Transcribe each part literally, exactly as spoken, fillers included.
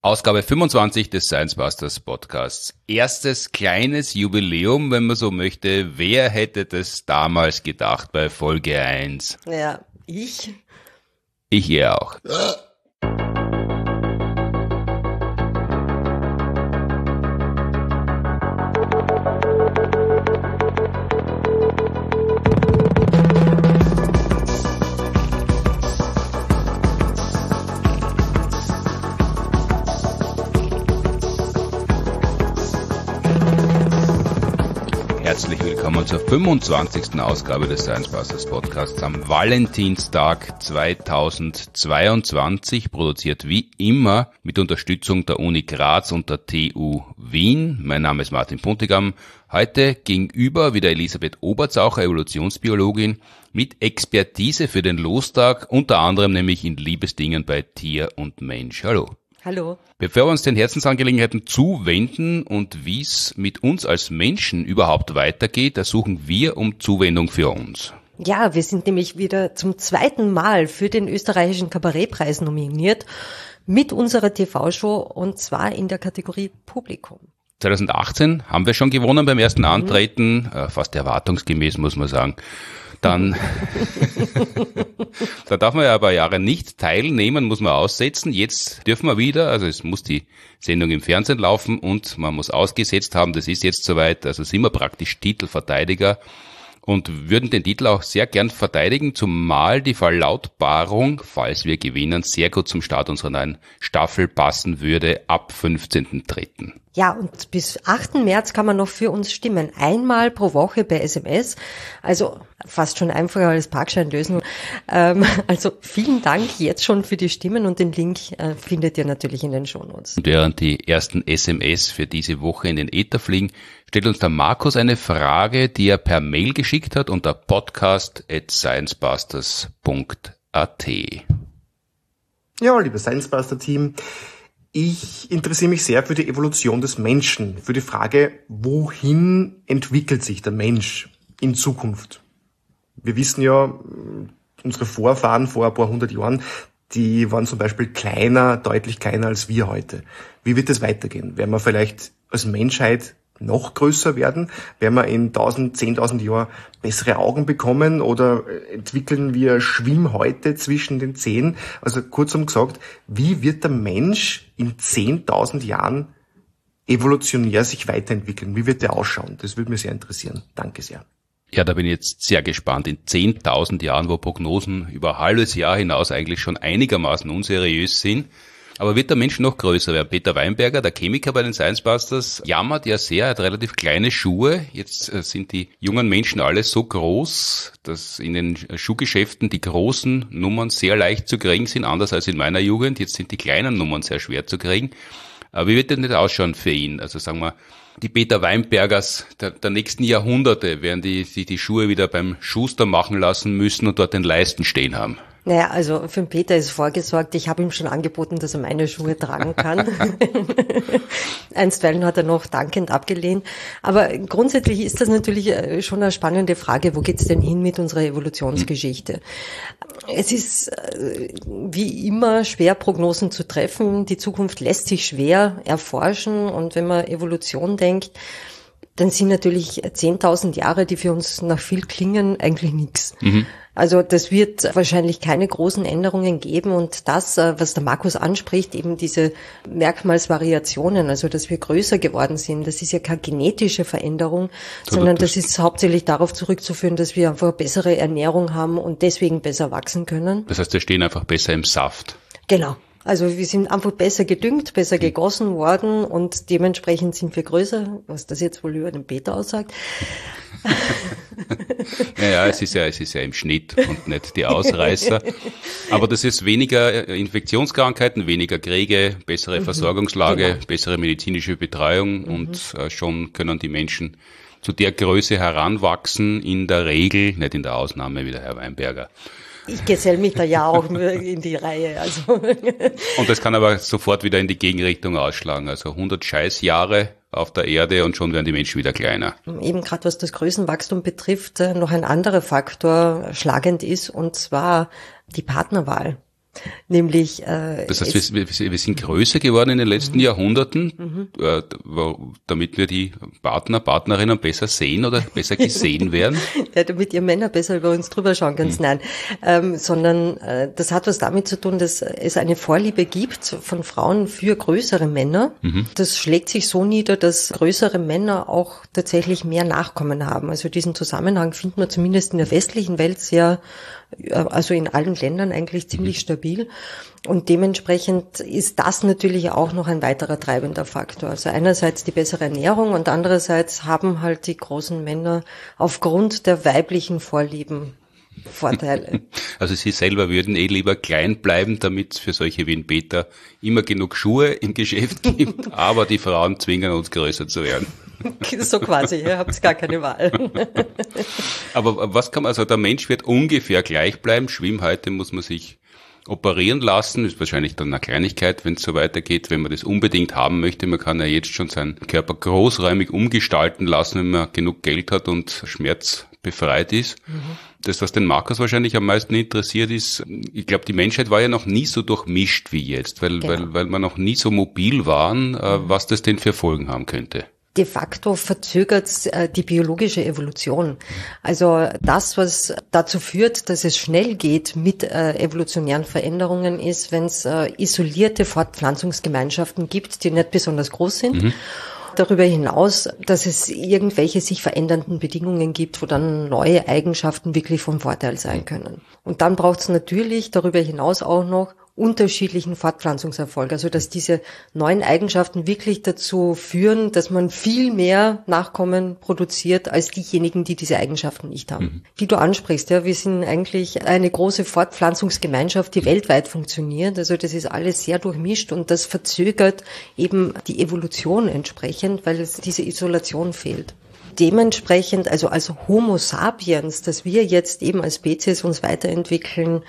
Ausgabe fünfundzwanzig des Science Busters Podcasts. Erstes kleines Jubiläum, wenn man so möchte. Wer hätte das damals gedacht bei Folge eins? Ja, ich. Ich eher auch. Herzlich willkommen zur fünfundzwanzigsten Ausgabe des Science Busters Podcasts am Valentinstag zweitausendzweiundzwanzig, produziert wie immer mit Unterstützung der Uni Graz und der T U Wien. Mein Name ist Martin Puntigam. Heute gegenüber wieder Elisabeth Oberzaucher, Evolutionsbiologin, mit Expertise für den Lostag, unter anderem nämlich in Liebesdingen bei Tier und Mensch. Hallo. Hallo. Bevor wir uns den Herzensangelegenheiten zuwenden und wie es mit uns als Menschen überhaupt weitergeht, ersuchen wir um Zuwendung für uns. Ja, wir sind nämlich wieder zum zweiten Mal für den österreichischen Kabarettpreis nominiert mit unserer T V-Show und zwar in der Kategorie Publikum. zweitausendachtzehn haben wir schon gewonnen beim ersten Antreten, mhm. fast erwartungsgemäß muss man sagen. Dann, da darf man ja ein paar Jahre nicht teilnehmen, muss man aussetzen. Jetzt dürfen wir wieder, also es muss die Sendung im Fernsehen laufen und man muss ausgesetzt haben, das ist jetzt soweit, also sind wir praktisch Titelverteidiger und würden den Titel auch sehr gern verteidigen, zumal die Verlautbarung, falls wir gewinnen, sehr gut zum Start unserer neuen Staffel passen würde ab fünfzehnten dritten Ja, und bis achten März kann man noch für uns stimmen. Einmal pro Woche per S M S. Also fast schon einfacher als Parkscheinlösen. Ähm, also vielen Dank jetzt schon für die Stimmen und den Link äh, findet ihr natürlich in den Shownotes. Und während die ersten S M S für diese Woche in den Äther fliegen, stellt uns der Markus eine Frage, die er per Mail geschickt hat unter podcast at sciencebusters punkt a t. Ja, liebes Science-Buster-Team, ich interessiere mich sehr für die Evolution des Menschen, für die Frage, wohin entwickelt sich der Mensch in Zukunft? Wir wissen ja, unsere Vorfahren vor ein paar hundert Jahren, die waren zum Beispiel kleiner, deutlich kleiner als wir heute. Wie wird es weitergehen? Werden wir vielleicht als Menschheit noch größer werden? Werden wir in tausend, zehntausend Jahren bessere Augen bekommen oder entwickeln wir Schwimmhäute zwischen den Zehen? Also kurzum gesagt, wie wird der Mensch in zehntausend Jahren evolutionär sich weiterentwickeln? Wie wird der ausschauen? Das würde mich sehr interessieren. Danke sehr. Ja, da bin ich jetzt sehr gespannt. In zehntausend Jahren, wo Prognosen über ein halbes Jahr hinaus eigentlich schon einigermaßen unseriös sind. Aber wird der Mensch noch größer werden? Peter Weinberger, der Chemiker bei den Science Busters, jammert ja sehr, er hat relativ kleine Schuhe. Jetzt sind die jungen Menschen alle so groß, dass in den Schuhgeschäften die großen Nummern sehr leicht zu kriegen sind, anders als in meiner Jugend. Jetzt sind die kleinen Nummern sehr schwer zu kriegen. Aber wie wird denn das ausschauen für ihn? Also sagen wir, die Peter Weinbergers der, der nächsten Jahrhunderte werden die, die die Schuhe wieder beim Schuster machen lassen müssen und dort den Leisten stehen haben. Naja, also für den Peter ist vorgesorgt. Ich habe ihm schon angeboten, dass er meine Schuhe tragen kann. Einstweilen hat er noch dankend abgelehnt. Aber grundsätzlich ist das natürlich schon eine spannende Frage. Wo geht's denn hin mit unserer Evolutionsgeschichte? Es ist wie immer schwer, Prognosen zu treffen. Die Zukunft lässt sich schwer erforschen. Und wenn man Evolution denkt, dann sind natürlich zehntausend Jahre, die für uns nach viel klingen, eigentlich nichts. Mhm. Also das wird wahrscheinlich keine großen Änderungen geben und das, was der Markus anspricht, eben diese Merkmalsvariationen, also dass wir größer geworden sind, das ist ja keine genetische Veränderung, so, sondern das, das ist hauptsächlich darauf zurückzuführen, dass wir einfach bessere Ernährung haben und deswegen besser wachsen können. Das heißt, wir stehen einfach besser im Saft. Genau. Also wir sind einfach besser gedüngt, besser gegossen worden und dementsprechend sind wir größer, was das jetzt wohl über den Peter aussagt. Ja, ja, es ist ja, es ist ja im Schnitt und nicht die Ausreißer. Aber das ist weniger Infektionskrankheiten, weniger Kriege, bessere Versorgungslage, genau. Bessere medizinische Betreuung mhm. und äh, schon können die Menschen zu der Größe heranwachsen, in der Regel, nicht in der Ausnahme wie der Herr Weinberger. Ich gesell mich da ja auch in die Reihe. Also. Und das kann aber sofort wieder in die Gegenrichtung ausschlagen. Also hundert Scheißjahre auf der Erde und schon werden die Menschen wieder kleiner. Eben gerade was das Größenwachstum betrifft, noch ein anderer Faktor schlagend ist, und zwar die Partnerwahl. Nämlich, äh, das heißt, wir, wir sind größer geworden in den letzten mhm. Jahrhunderten, mhm. Äh, damit wir die Partner, Partnerinnen besser sehen oder besser gesehen werden? Ja, damit ihr Männer besser über uns drüber schauen könnt. Mhm. Nein, ähm, sondern äh, das hat was damit zu tun, dass es eine Vorliebe gibt von Frauen für größere Männer. Mhm. Das schlägt sich so nieder, dass größere Männer auch tatsächlich mehr Nachkommen haben. Also diesen Zusammenhang findet man zumindest in der westlichen Welt sehr, also in allen Ländern eigentlich ziemlich stabil. Und dementsprechend ist das natürlich auch noch ein weiterer treibender Faktor. Also einerseits die bessere Ernährung und andererseits haben halt die großen Männer aufgrund der weiblichen Vorlieben Vorteile. Also Sie selber würden eh lieber klein bleiben, damit es für solche wie in Peter immer genug Schuhe im Geschäft gibt, aber die Frauen zwingen uns größer zu werden. So quasi, ihr habt gar keine Wahl. Aber was kann man, also der Mensch wird ungefähr gleich bleiben. Schwimmhäute muss man sich operieren lassen, ist wahrscheinlich dann eine Kleinigkeit, wenn es so weitergeht, wenn man das unbedingt haben möchte. Man kann ja jetzt schon seinen Körper großräumig umgestalten lassen, wenn man genug Geld hat und schmerzbefreit ist. Mhm. Das, was den Markus wahrscheinlich am meisten interessiert ist, ich glaube, die Menschheit war ja noch nie so durchmischt wie jetzt, weil, genau. weil, weil wir noch nie so mobil waren, äh, was das denn für Folgen haben könnte. De facto verzögert äh, die biologische Evolution. Also das, was dazu führt, dass es schnell geht mit äh, evolutionären Veränderungen, ist, wenn es äh, isolierte Fortpflanzungsgemeinschaften gibt, die nicht besonders groß sind. Mhm. Darüber hinaus, dass es irgendwelche sich verändernden Bedingungen gibt, wo dann neue Eigenschaften wirklich von Vorteil sein können. Und dann braucht es natürlich darüber hinaus auch noch unterschiedlichen Fortpflanzungserfolg. Also dass diese neuen Eigenschaften wirklich dazu führen, dass man viel mehr Nachkommen produziert als diejenigen, die diese Eigenschaften nicht haben. Mhm. Wie du ansprichst, ja, wir sind eigentlich eine große Fortpflanzungsgemeinschaft, die weltweit funktioniert. Also das ist alles sehr durchmischt und das verzögert eben die Evolution entsprechend, weil es diese Isolation fehlt. Dementsprechend, also als Homo sapiens, dass wir jetzt eben als Spezies uns weiterentwickeln,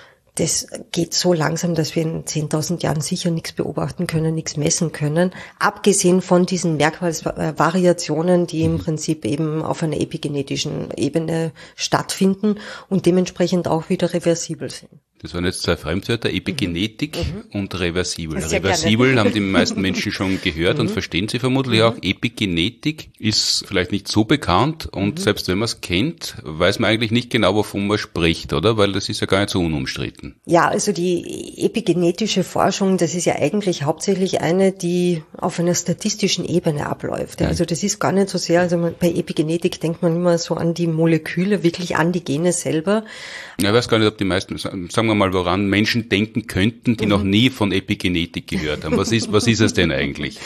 das geht so langsam, dass wir in zehntausend Jahren sicher nichts beobachten können, nichts messen können. Abgesehen von diesen Merkmalsvariationen, die im Prinzip eben auf einer epigenetischen Ebene stattfinden und dementsprechend auch wieder reversibel sind. Das waren jetzt zwei Fremdwörter, Epigenetik mhm. und reversibel. Sehr reversibel gerne. Haben die meisten Menschen schon gehört mhm. und verstehen sie vermutlich mhm. auch. Epigenetik ist vielleicht nicht so bekannt und mhm. selbst wenn man es kennt, weiß man eigentlich nicht genau, wovon man spricht, oder? Weil das ist ja gar nicht so unumstritten. Ja, also die epigenetische Forschung, das ist ja eigentlich hauptsächlich eine, die auf einer statistischen Ebene abläuft. Mhm. Also das ist gar nicht so sehr, also man, bei Epigenetik denkt man immer so an die Moleküle, wirklich an die Gene selber. Ja, ich weiß gar nicht, ob die meisten, sagen wir mal, woran Menschen denken könnten, die mhm. noch nie von Epigenetik gehört haben. Was ist, was ist es denn eigentlich?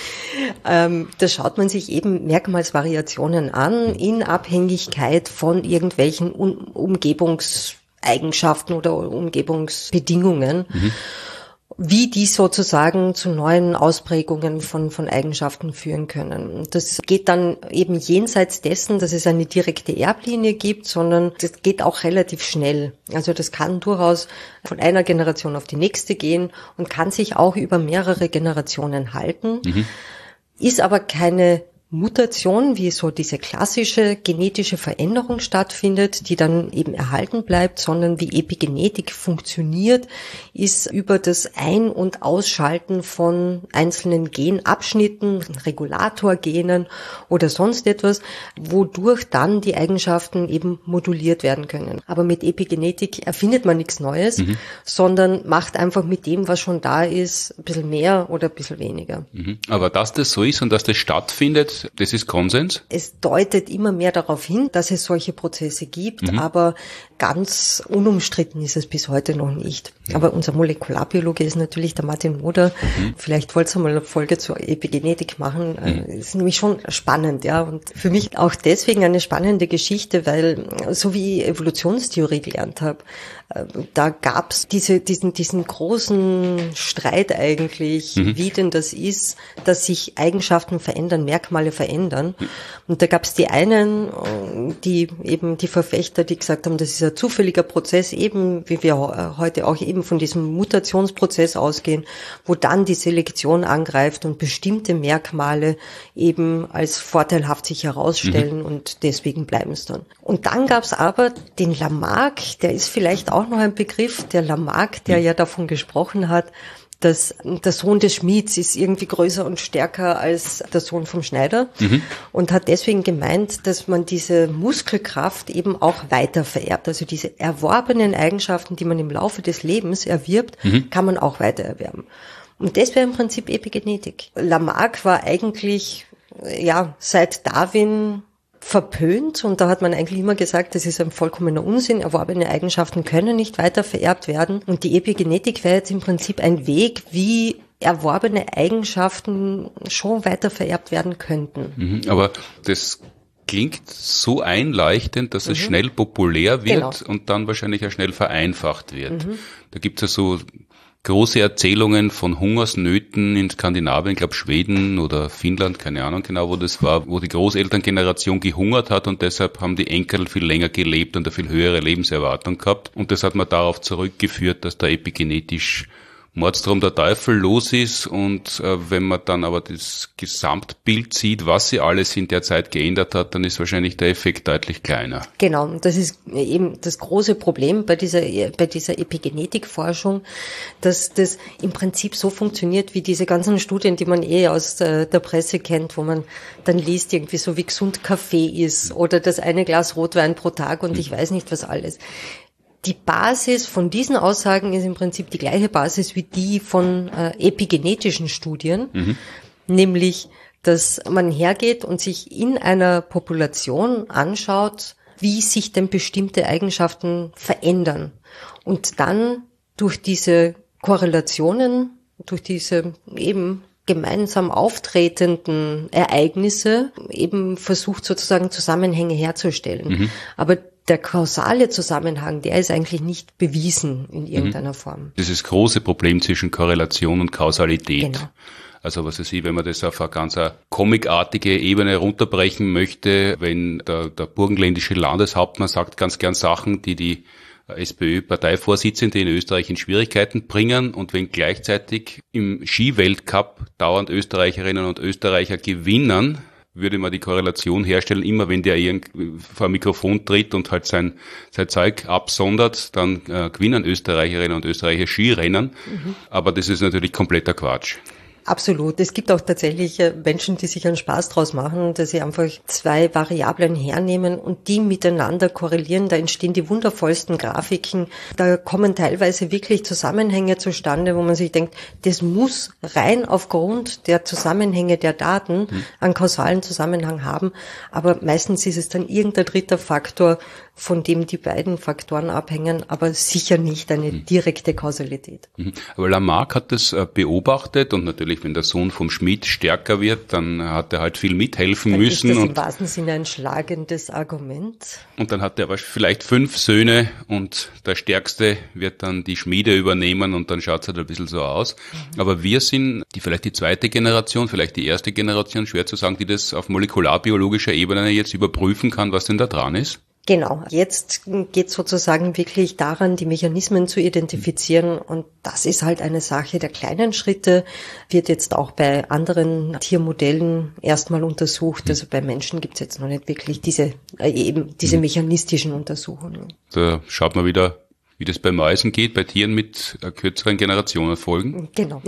Ähm, da schaut man sich eben Merkmalsvariationen an in Abhängigkeit von irgendwelchen um- Umgebungseigenschaften oder Umgebungsbedingungen. Mhm. Wie die sozusagen zu neuen Ausprägungen von, von Eigenschaften führen können. Das geht dann eben jenseits dessen, dass es eine direkte Erblinie gibt, sondern das geht auch relativ schnell. Also das kann durchaus von einer Generation auf die nächste gehen und kann sich auch über mehrere Generationen halten, mhm. ist aber keine Mutation, wie so diese klassische genetische Veränderung stattfindet, die dann eben erhalten bleibt, sondern wie Epigenetik funktioniert, ist über das Ein- und Ausschalten von einzelnen Genabschnitten, Regulatorgenen oder sonst etwas, wodurch dann die Eigenschaften eben moduliert werden können. Aber mit Epigenetik erfindet man nichts Neues, mhm. sondern macht einfach mit dem, was schon da ist, ein bisschen mehr oder ein bisschen weniger. Mhm. Aber dass das so ist und dass das stattfindet, das ist Konsens? Es deutet immer mehr darauf hin, dass es solche Prozesse gibt, mhm. aber ganz unumstritten ist es bis heute noch nicht. Mhm. Aber unser Molekularbiologe ist natürlich der Martin Moder. Mhm. Vielleicht wollt ihr mal eine Folge zur Epigenetik machen. Mhm. Das ist nämlich schon spannend, ja. Und für mich auch deswegen eine spannende Geschichte, weil so wie ich Evolutionstheorie gelernt habe, da gab's diese, diesen, diesen großen Streit eigentlich, mhm. wie denn das ist, dass sich Eigenschaften verändern, Merkmale verändern. Mhm. Und da gab's die einen, die eben die Verfechter, die gesagt haben, das ist dieser zufällige Prozess eben, wie wir heute auch eben von diesem Mutationsprozess ausgehen, wo dann die Selektion angreift und bestimmte Merkmale eben als vorteilhaft sich herausstellen mhm. und deswegen bleiben es dann. Und dann gab es aber den Lamarck, der ist vielleicht auch noch ein Begriff, der Lamarck, der mhm. ja davon gesprochen hat, dass der Sohn des Schmieds ist irgendwie größer und stärker als der Sohn vom Schneider mhm. und hat deswegen gemeint, dass man diese Muskelkraft eben auch weiter vererbt. Also diese erworbenen Eigenschaften, die man im Laufe des Lebens erwirbt, mhm. kann man auch weiter erwerben. Und das wäre im Prinzip Epigenetik. Lamarck war eigentlich, ja, seit Darwin verpönt und da hat man eigentlich immer gesagt, das ist ein vollkommener Unsinn, erworbene Eigenschaften können nicht weiter vererbt werden und die Epigenetik wäre jetzt im Prinzip ein Weg, wie erworbene Eigenschaften schon weiter vererbt werden könnten. Mhm, aber das klingt so einleuchtend, dass mhm. es schnell populär wird genau. und dann wahrscheinlich auch schnell vereinfacht wird. Mhm. Da gibt es ja so große Erzählungen von Hungersnöten in Skandinavien, ich glaube Schweden oder Finnland, keine Ahnung genau, wo das war, wo die Großelterngeneration gehungert hat und deshalb haben die Enkel viel länger gelebt und eine viel höhere Lebenserwartung gehabt. Und das hat man darauf zurückgeführt, dass da epigenetisch Mordstrom der Teufel los ist und äh, wenn man dann aber das Gesamtbild sieht, was sie alles in der Zeit geändert hat, dann ist wahrscheinlich der Effekt deutlich kleiner. Genau, das ist eben das große Problem bei dieser bei dieser Epigenetikforschung, dass das im Prinzip so funktioniert wie diese ganzen Studien, die man eh aus der, der Presse kennt, wo man dann liest irgendwie so, wie gesund Kaffee ist oder das eine Glas Rotwein pro Tag und ich weiß nicht was alles. Die Basis von diesen Aussagen ist im Prinzip die gleiche Basis wie die von äh, epigenetischen Studien, mhm. nämlich, dass man hergeht und sich in einer Population anschaut, wie sich denn bestimmte Eigenschaften verändern und dann durch diese Korrelationen, durch diese eben gemeinsam auftretenden Ereignisse eben versucht sozusagen Zusammenhänge herzustellen. Mhm. Aber der kausale Zusammenhang, der ist eigentlich nicht bewiesen in irgendeiner mhm. Form. Dieses große Problem zwischen Korrelation und Kausalität. Genau. Also was weiß ich, wenn man das auf eine ganz comicartige Ebene runterbrechen möchte, wenn der, der burgenländische Landeshauptmann sagt ganz gern Sachen, die die SPÖ-Parteivorsitzende in Österreich in Schwierigkeiten bringen und wenn gleichzeitig im Skiweltcup dauernd Österreicherinnen und Österreicher gewinnen, würde man die Korrelation herstellen, immer wenn der vor ein Mikrofon tritt und halt sein, sein Zeug absondert, dann äh, gewinnen Österreicherinnen und Österreicher Skirennen. Mhm. Aber das ist natürlich kompletter Quatsch. Absolut. Es gibt auch tatsächlich Menschen, die sich einen Spaß draus machen, dass sie einfach zwei Variablen hernehmen und die miteinander korrelieren. Da entstehen die wundervollsten Grafiken. Da kommen teilweise wirklich Zusammenhänge zustande, wo man sich denkt, das muss rein aufgrund der Zusammenhänge der Daten einen kausalen Zusammenhang haben. Aber meistens ist es dann irgendein dritter Faktor, von dem die beiden Faktoren abhängen, aber sicher nicht eine direkte Kausalität. Aber Lamarck hat das beobachtet und natürlich, wenn der Sohn vom Schmied stärker wird, dann hat er halt viel mithelfen dann müssen. Ist das im und wahrsten Sinne ein schlagendes Argument. Und dann hat er aber vielleicht fünf Söhne und der Stärkste wird dann die Schmiede übernehmen und dann schaut es halt ein bisschen so aus. Mhm. Aber wir sind die vielleicht die zweite Generation, vielleicht die erste Generation, schwer zu sagen, die das auf molekularbiologischer Ebene jetzt überprüfen kann, was denn da dran ist. Genau, jetzt geht es sozusagen wirklich daran, die Mechanismen zu identifizieren und das ist halt eine Sache der kleinen Schritte, wird jetzt auch bei anderen Tiermodellen erstmal untersucht, also bei Menschen gibt es jetzt noch nicht wirklich diese äh, eben diese mechanistischen Untersuchungen. Da schaut man wieder, wie das bei Mäusen geht, bei Tieren mit äh, kürzeren Generationenfolgen. Genau.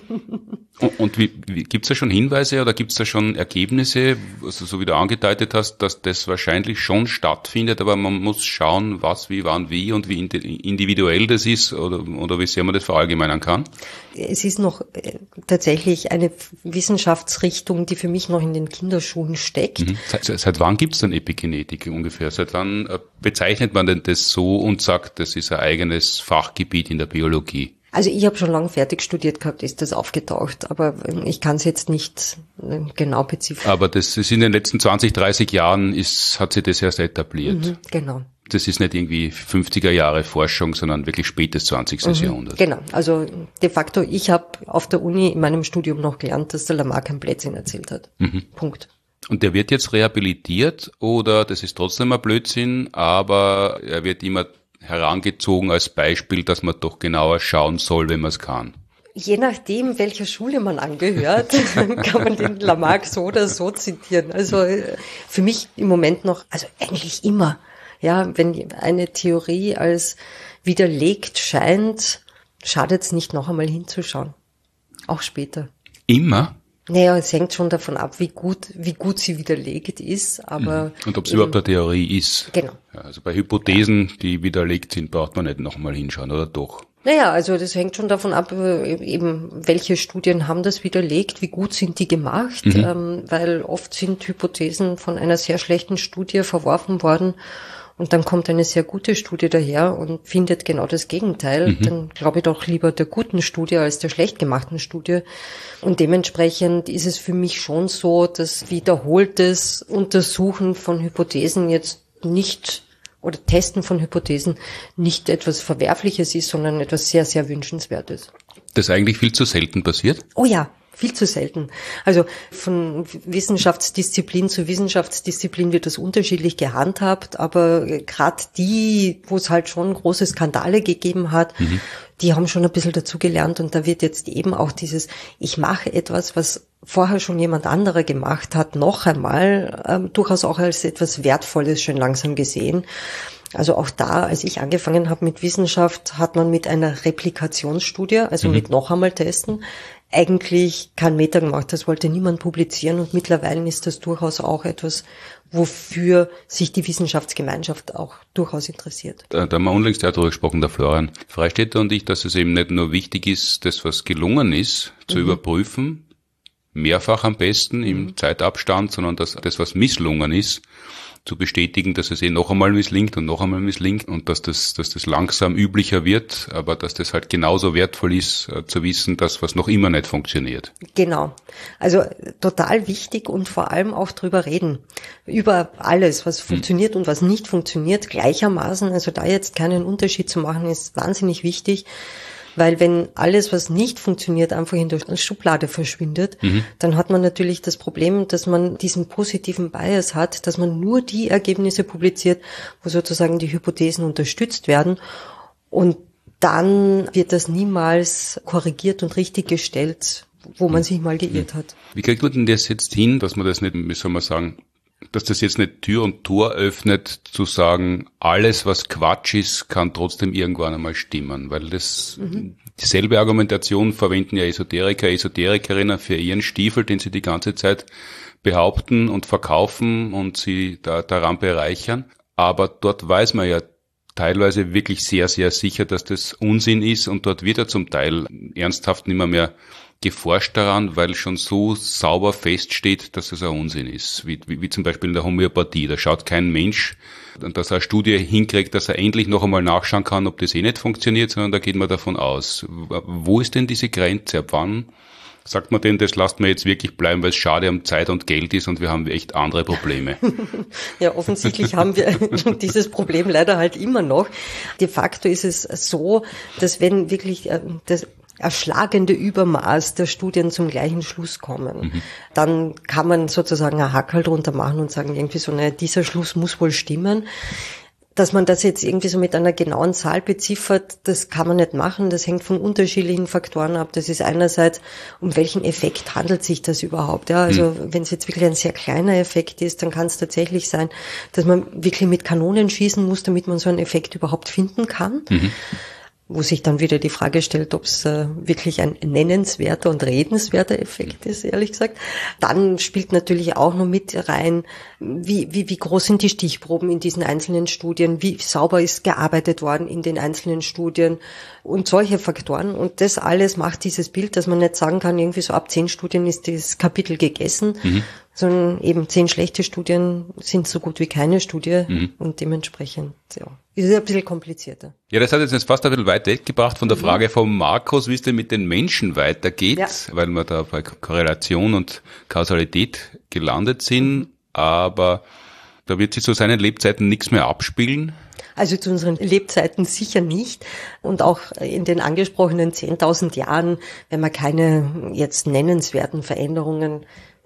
Und, und wie, wie gibt's da schon Hinweise oder gibt's da schon Ergebnisse, also so wie du angedeutet hast, dass das wahrscheinlich schon stattfindet, aber man muss schauen, was, wie, wann, wie und wie individuell das ist oder, oder wie sehr man das verallgemeinern kann? Es ist noch äh, tatsächlich eine Wissenschaftsrichtung, die für mich noch in den Kinderschuhen steckt. Mhm. Seit, seit wann gibt's denn Epigenetik ungefähr? Seit wann äh, bezeichnet man denn das so und sagt, das ist ein eigenes Fachgebiet in der Biologie? Also ich habe schon lange fertig studiert gehabt, ist das aufgetaucht, aber ich kann es jetzt nicht genau beziffern. Aber das ist in den letzten zwanzig, dreißig Jahren ist, hat sich das erst etabliert. Mhm, genau. Das ist nicht irgendwie fünfziger Jahre Forschung, sondern wirklich spätes zwanzigsten Mhm, Jahrhundert. Genau, also de facto, ich habe auf der Uni in meinem Studium noch gelernt, dass der Lamarck ein Blödsinn erzählt hat. Mhm. Punkt. Und der wird jetzt rehabilitiert oder das ist trotzdem ein Blödsinn, aber er wird immer herangezogen als Beispiel, dass man doch genauer schauen soll, wenn man es kann. Je nachdem, welcher Schule man angehört, kann man den Lamarck so oder so zitieren. Also für mich im Moment noch, also eigentlich immer. Ja, wenn eine Theorie als widerlegt scheint, schadet es nicht, noch einmal hinzuschauen. Auch später. Immer? Naja, es hängt schon davon ab, wie gut, wie gut sie widerlegt ist, aber. Und ob es überhaupt eine Theorie ist. Genau. Ja, also bei Hypothesen, die widerlegt sind, braucht man nicht nochmal hinschauen, oder doch? Naja, also das hängt schon davon ab, eben welche Studien haben das widerlegt, wie gut sind die gemacht, mhm. ähm, weil oft sind Hypothesen von einer sehr schlechten Studie verworfen worden. Und dann kommt eine sehr gute Studie daher und findet genau das Gegenteil. Mhm. Dann glaube ich doch lieber der guten Studie als der schlecht gemachten Studie. Und dementsprechend ist es für mich schon so, dass wiederholtes Untersuchen von Hypothesen jetzt nicht oder Testen von Hypothesen nicht etwas Verwerfliches ist, sondern etwas sehr, sehr Wünschenswertes. Das eigentlich viel zu selten passiert? Oh ja. Viel zu selten. Also von Wissenschaftsdisziplin zu Wissenschaftsdisziplin wird das unterschiedlich gehandhabt, aber gerade die, wo es halt schon große Skandale gegeben hat, mhm. die haben schon ein bisschen dazugelernt und da wird jetzt eben auch dieses, ich mache etwas, was vorher schon jemand anderer gemacht hat, noch einmal ähm, durchaus auch als etwas Wertvolles schon langsam gesehen. Also auch da, als ich angefangen habe mit Wissenschaft, hat man mit einer Replikationsstudie, also mhm. mit noch einmal testen, eigentlich keinen Meter gemacht. Das wollte niemand publizieren und mittlerweile ist das durchaus auch etwas, wofür sich die Wissenschaftsgemeinschaft auch durchaus interessiert. Da, da haben wir unlängst ja darüber gesprochen, der Florian Freistetter und ich, dass es eben nicht nur wichtig ist, das, was gelungen ist, zu mhm. überprüfen, mehrfach am besten im mhm. Zeitabstand, sondern dass das, was misslungen ist, zu bestätigen, dass es eh noch einmal misslingt und noch einmal misslingt und dass das, dass das langsam üblicher wird, aber dass das halt genauso wertvoll ist, äh, zu wissen, dass was noch immer nicht funktioniert. Genau. Also total wichtig und vor allem auch drüber reden. Über alles, was funktioniert hm. und was nicht funktioniert, gleichermaßen. Also da jetzt keinen Unterschied zu machen, ist wahnsinnig wichtig. Weil wenn alles, was nicht funktioniert, einfach in der Schublade verschwindet, mhm. dann hat man natürlich das Problem, dass man diesen positiven Bias hat, dass man nur die Ergebnisse publiziert, wo sozusagen die Hypothesen unterstützt werden. Und dann wird das niemals korrigiert und richtig gestellt, wo man sich mal geirrt hat. Wie kriegt man denn das jetzt hin, dass man das nicht, wie soll man sagen, dass das jetzt nicht Tür und Tor öffnet, zu sagen, alles, was Quatsch ist, kann trotzdem irgendwann einmal stimmen, weil das, mhm. dieselbe Argumentation verwenden ja Esoteriker, Esoterikerinnen für ihren Stiefel, den sie die ganze Zeit behaupten und verkaufen und sie da, daran bereichern. Aber dort weiß man ja teilweise wirklich sehr, sehr sicher, dass das Unsinn ist und dort wird ja zum Teil ernsthaft nicht mehr, mehr geforscht daran, weil schon so sauber feststeht, dass es ein Unsinn ist. Wie, wie, wie zum Beispiel in der Homöopathie. Da schaut kein Mensch, dass er eine Studie hinkriegt, dass er endlich noch einmal nachschauen kann, ob das eh nicht funktioniert, sondern da geht man davon aus. Wo ist denn diese Grenze? Ab wann sagt man denn, das lasst man jetzt wirklich bleiben, weil es schade um Zeit und Geld ist und wir haben echt andere Probleme? Ja, offensichtlich haben wir dieses Problem leider halt immer noch. De facto ist es so, dass wenn wirklich das erschlagende Übermaß der Studien zum gleichen Schluss kommen, mhm. dann kann man sozusagen ein Hackerl drunter machen und sagen, irgendwie so, naja, dieser Schluss muss wohl stimmen. Dass man das jetzt irgendwie so mit einer genauen Zahl beziffert, das kann man nicht machen. Das hängt von unterschiedlichen Faktoren ab. Das ist einerseits, um welchen Effekt handelt sich das überhaupt? Ja, also mhm. wenn es jetzt wirklich ein sehr kleiner Effekt ist, dann kann es tatsächlich sein, dass man wirklich mit Kanonen schießen muss, damit man so einen Effekt überhaupt finden kann. Mhm. Wo sich dann wieder die Frage stellt, ob es äh, wirklich ein nennenswerter und redenswerter Effekt ist, ehrlich gesagt. Dann spielt natürlich auch noch mit rein, wie, wie, wie groß sind die Stichproben in diesen einzelnen Studien, wie sauber ist gearbeitet worden in den einzelnen Studien und solche Faktoren. Und das alles macht dieses Bild, dass man nicht sagen kann, irgendwie so ab zehn Studien ist das Kapitel gegessen, mhm. sondern eben zehn schlechte Studien sind so gut wie keine Studie mhm. und dementsprechend, ja, ist es ein bisschen komplizierter. Ja, das hat jetzt fast ein bisschen weit weggebracht von der Frage von Markus, wie es denn mit den Menschen weitergeht, ja. weil wir da bei Korrelation und Kausalität gelandet sind, aber da wird sich zu seinen Lebzeiten nichts mehr abspielen. Also zu unseren Lebzeiten sicher nicht. Und auch in den angesprochenen zehntausend Jahren, wenn man keine jetzt nennenswerten Veränderungen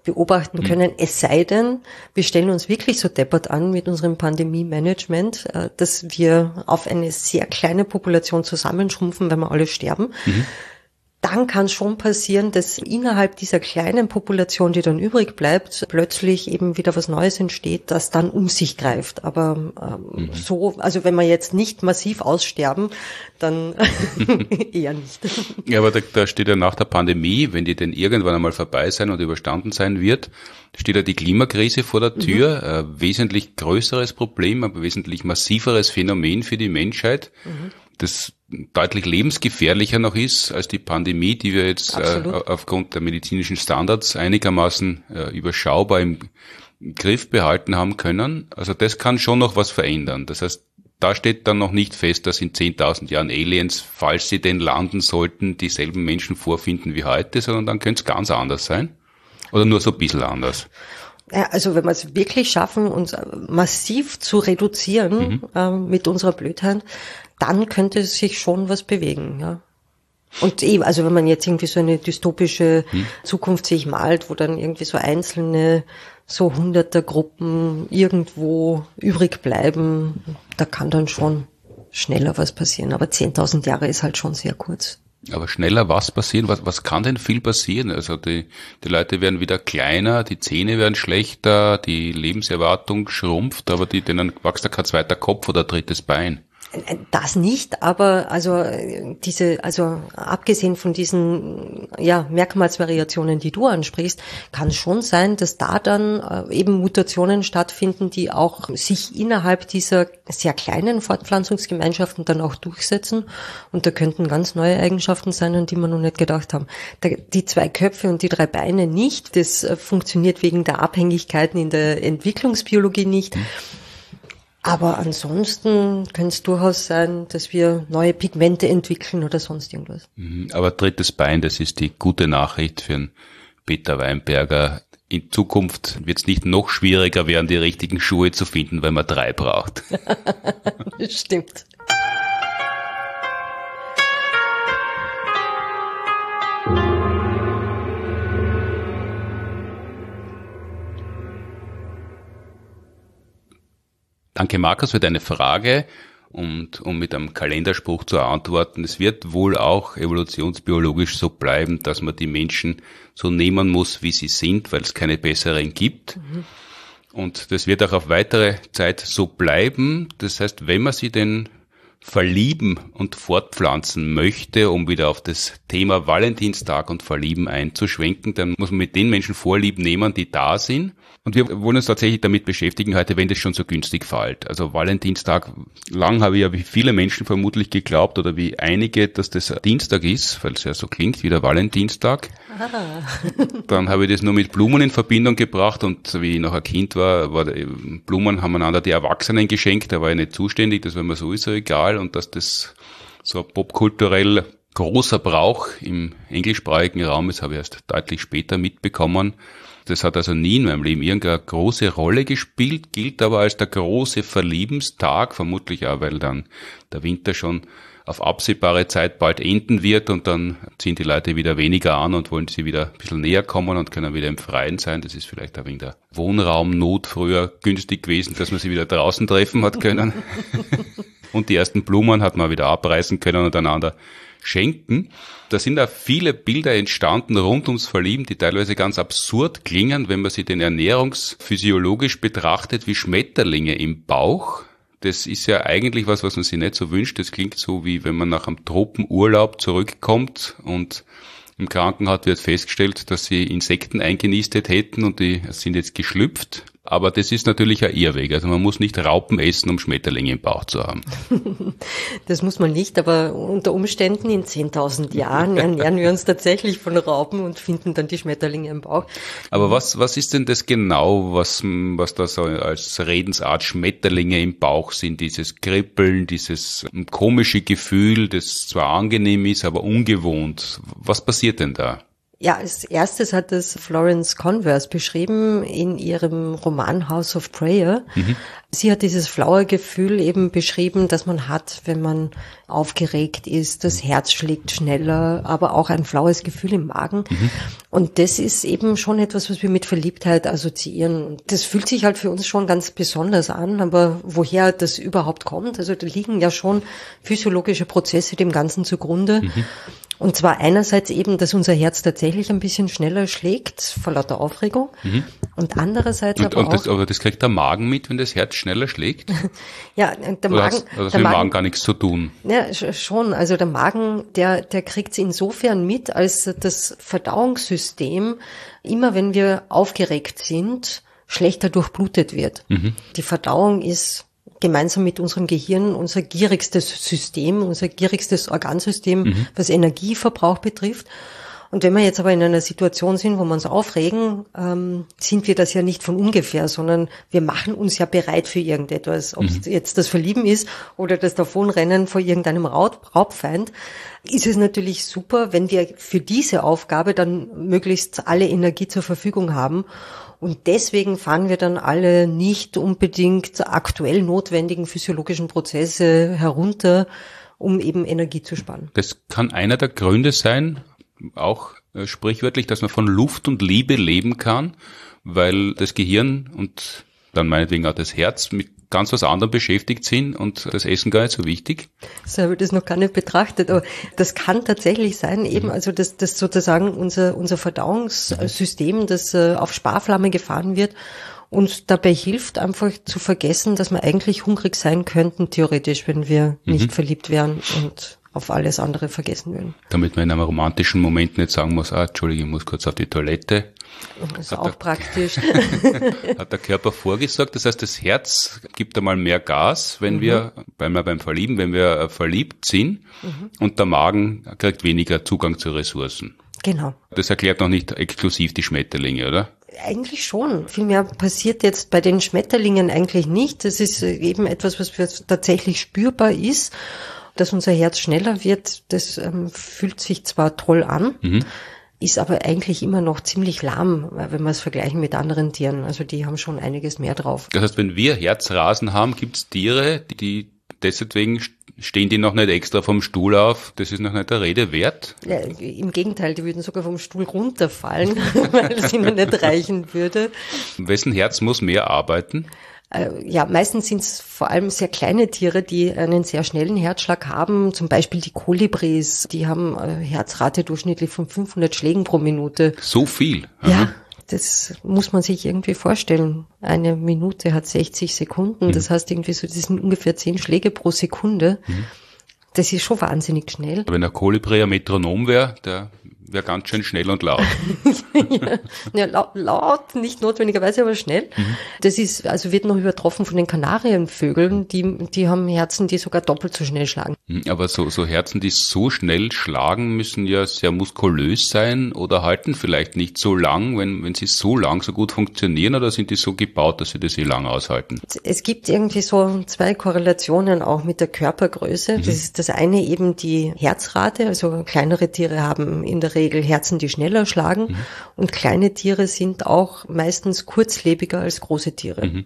beobachten können, es sei denn, wir stellen uns wirklich so deppert an mit unserem Pandemie-Management, dass wir auf eine sehr kleine Population zusammenschrumpfen, wenn wir alle sterben. Mhm. Dann kann es schon passieren, dass innerhalb dieser kleinen Population, die dann übrig bleibt, plötzlich eben wieder was Neues entsteht, das dann um sich greift. Aber ähm, mhm. so, also wenn wir jetzt nicht massiv aussterben, dann eher nicht. Ja, aber da, da steht ja nach der Pandemie, wenn die denn irgendwann einmal vorbei sein und überstanden sein wird, steht ja die Klimakrise vor der Tür. Mhm. Ein wesentlich größeres Problem, ein wesentlich massiveres Phänomen für die Menschheit. Mhm. Das deutlich lebensgefährlicher noch ist als die Pandemie, die wir jetzt äh, aufgrund der medizinischen Standards einigermaßen äh, überschaubar im Griff behalten haben können. Also das kann schon noch was verändern. Das heißt, da steht dann noch nicht fest, dass in zehntausend Jahren Aliens, falls sie denn landen sollten, dieselben Menschen vorfinden wie heute, sondern dann könnte es ganz anders sein. Oder nur so ein bisschen anders. Ja, also wenn wir es wirklich schaffen, uns massiv zu reduzieren mhm. äh, mit unserer Blödheit, dann könnte sich schon was bewegen, ja. Und eben, also wenn man jetzt irgendwie so eine dystopische hm. Zukunft sich malt, wo dann irgendwie so einzelne, so Hundertergruppen irgendwo übrig bleiben, da kann dann schon schneller was passieren. Aber zehntausend Jahre ist halt schon sehr kurz. Aber schneller was passieren? Was, was kann denn viel passieren? Also die, die Leute werden wieder kleiner, die Zähne werden schlechter, die Lebenserwartung schrumpft, aber die, denen wächst da kein zweiter Kopf oder drittes Bein. Das nicht, aber also diese, also abgesehen von diesen ja Merkmalsvariationen, die du ansprichst, kann es schon sein, dass da dann äh, eben Mutationen stattfinden, die auch sich innerhalb dieser sehr kleinen Fortpflanzungsgemeinschaften dann auch durchsetzen. Und da könnten ganz neue Eigenschaften sein, an die wir noch nicht gedacht haben. Da, die zwei Köpfe und die drei Beine nicht, das äh, funktioniert wegen der Abhängigkeiten in der Entwicklungsbiologie nicht. Mhm. Aber ansonsten könnte es durchaus sein, dass wir neue Pigmente entwickeln oder sonst irgendwas. Aber drittes Bein, das ist die gute Nachricht für einen Peter Weinberger. In Zukunft wird es nicht noch schwieriger werden, die richtigen Schuhe zu finden, weil man drei braucht. Stimmt. Danke, Markus, für deine Frage und um mit einem Kalenderspruch zu antworten. Es wird wohl auch evolutionsbiologisch so bleiben, dass man die Menschen so nehmen muss, wie sie sind, weil es keine besseren gibt. Mhm. Und das wird auch auf weitere Zeit so bleiben. Das heißt, wenn man sie denn verlieben und fortpflanzen möchte, um wieder auf das Thema Valentinstag und Verlieben einzuschwenken, dann muss man mit den Menschen Vorlieb nehmen, die da sind. Und wir wollen uns tatsächlich damit beschäftigen heute, wenn das schon so günstig fällt. Also Valentinstag, lang habe ich ja wie viele Menschen vermutlich geglaubt oder wie einige, dass das Dienstag ist, weil es ja so klingt wie der Valentinstag. Ah. Dann habe ich das nur mit Blumen in Verbindung gebracht und wie ich noch ein Kind war, war Blumen haben einander die Erwachsenen geschenkt, da war ich nicht zuständig, das war mir sowieso egal. Und dass das so ein popkulturell großer Brauch im englischsprachigen Raum ist, habe ich erst deutlich später mitbekommen. Das hat also nie in meinem Leben irgendeine große Rolle gespielt, gilt aber als der große Verliebenstag, vermutlich auch, weil dann der Winter schon auf absehbare Zeit bald enden wird und dann ziehen die Leute wieder weniger an und wollen sie wieder ein bisschen näher kommen und können wieder im Freien sein. Das ist vielleicht auch wegen der Wohnraumnot früher günstig gewesen, dass man sie wieder draußen treffen hat können. Und die ersten Blumen hat man wieder abreißen können und einander schenken. Da sind auch viele Bilder entstanden rund ums Verlieben, die teilweise ganz absurd klingen, wenn man sie denn ernährungsphysiologisch betrachtet, wie Schmetterlinge im Bauch. Das ist ja eigentlich was, was man sich nicht so wünscht. Das klingt so, wie wenn man nach einem Tropenurlaub zurückkommt und im Krankenhaus wird festgestellt, dass sie Insekten eingenistet hätten und die sind jetzt geschlüpft. Aber das ist natürlich ein Irrweg. Also man muss nicht Raupen essen, um Schmetterlinge im Bauch zu haben. Das muss man nicht, aber unter Umständen in zehntausend Jahren ernähren wir uns tatsächlich von Raupen und finden dann die Schmetterlinge im Bauch. Aber was, was ist denn das genau, was, was da so als Redensart Schmetterlinge im Bauch sind? Dieses Kribbeln, dieses komische Gefühl, das zwar angenehm ist, aber ungewohnt. Was passiert denn da? Ja, als erstes hat das Florence Converse beschrieben in ihrem Roman House of Prayer. Mhm. Sie hat dieses flaue Gefühl eben beschrieben, das man hat, wenn man aufgeregt ist, das Herz schlägt schneller, aber auch ein flaues Gefühl im Magen. Mhm. Und das ist eben schon etwas, was wir mit Verliebtheit assoziieren. Das fühlt sich halt für uns schon ganz besonders an, aber woher das überhaupt kommt, also da liegen ja schon physiologische Prozesse dem Ganzen zugrunde. Mhm. Und zwar einerseits eben, dass unser Herz tatsächlich ein bisschen schneller schlägt, vor lauter Aufregung. Mhm. Und andererseits und, aber und auch... Das, aber das kriegt der Magen mit, wenn das Herz schneller schlägt? Ja, der Oder Magen... hat das der mit dem Magen, Magen gar nichts zu tun? Ja, schon. Also der Magen, der, der kriegt es insofern mit, als das Verdauungssystem, immer wenn wir aufgeregt sind, schlechter durchblutet wird. Mhm. Die Verdauung ist gemeinsam mit unserem Gehirn unser gierigstes System, unser gierigstes Organsystem, mhm. was Energieverbrauch betrifft. Und wenn wir jetzt aber in einer Situation sind, wo wir uns aufregen, ähm, sind wir das ja nicht von ungefähr, sondern wir machen uns ja bereit für irgendetwas. Ob es mhm. jetzt das Verlieben ist oder das Davonrennen vor irgendeinem Raub, Raubfeind, ist es natürlich super, wenn wir für diese Aufgabe dann möglichst alle Energie zur Verfügung haben. Und deswegen fahren wir dann alle nicht unbedingt aktuell notwendigen physiologischen Prozesse herunter, um eben Energie zu sparen. Das kann einer der Gründe sein, auch äh, sprichwörtlich, dass man von Luft und Liebe leben kann, weil das Gehirn und dann meinetwegen auch das Herz mit ganz was anderem beschäftigt sind und das Essen gar nicht so wichtig. So habe ich das noch gar nicht betrachtet, aber das kann tatsächlich sein, eben mhm. also dass das sozusagen unser unser Verdauungssystem, das äh, auf Sparflamme gefahren wird und dabei hilft einfach zu vergessen, dass wir eigentlich hungrig sein könnten, theoretisch, wenn wir mhm. nicht verliebt wären und auf alles andere vergessen würden. Damit man in einem romantischen Moment nicht sagen muss, ah, Entschuldigung, ich muss kurz auf die Toilette. Das ist hat auch der, praktisch. Hat der Körper vorgesorgt. Das heißt, das Herz gibt einmal mehr Gas, wenn mhm. wir, weil wir beim Verlieben, wenn wir verliebt sind mhm. und der Magen kriegt weniger Zugang zu Ressourcen. Genau. Das erklärt noch nicht exklusiv die Schmetterlinge, oder? Eigentlich schon. Viel mehr passiert jetzt bei den Schmetterlingen eigentlich nicht. Das ist eben etwas, was tatsächlich spürbar ist. Dass unser Herz schneller wird, das ähm, fühlt sich zwar toll an, mhm. ist aber eigentlich immer noch ziemlich lahm, wenn wir es vergleichen mit anderen Tieren. Also die haben schon einiges mehr drauf. Das heißt, wenn wir Herzrasen haben, gibt es Tiere, die deswegen stehen die noch nicht extra vom Stuhl auf, das ist noch nicht der Rede wert? Ja, im Gegenteil, die würden sogar vom Stuhl runterfallen, weil es ihnen nicht reichen würde. Wessen Herz muss mehr arbeiten? Ja, meistens sind es vor allem sehr kleine Tiere, die einen sehr schnellen Herzschlag haben. Zum Beispiel die Kolibris, die haben eine Herzrate durchschnittlich von fünfhundert Schlägen pro Minute. So viel? Aha. Ja, das muss man sich irgendwie vorstellen. Eine Minute hat sechzig Sekunden, mhm. das heißt irgendwie so, das sind ungefähr zehn Schläge pro Sekunde. Mhm. Das ist schon wahnsinnig schnell. Wenn ein Kolibri ein Metronom wäre, der wäre ganz schön schnell und laut. ja, ja laut, laut, nicht notwendigerweise, aber schnell. Mhm. Das ist, also wird noch übertroffen von den Kanarienvögeln, die, die haben Herzen, die sogar doppelt so schnell schlagen. Aber so, so Herzen, die so schnell schlagen, müssen ja sehr muskulös sein oder halten vielleicht nicht so lang, wenn, wenn sie so lang so gut funktionieren, oder sind die so gebaut, dass sie das eh lang aushalten? Es gibt irgendwie so zwei Korrelationen auch mit der Körpergröße. Mhm. Das ist das eine eben die Herzrate, also kleinere Tiere haben in der Regel Herzen, die schneller schlagen, mhm. und kleine Tiere sind auch meistens kurzlebiger als große Tiere. Mhm.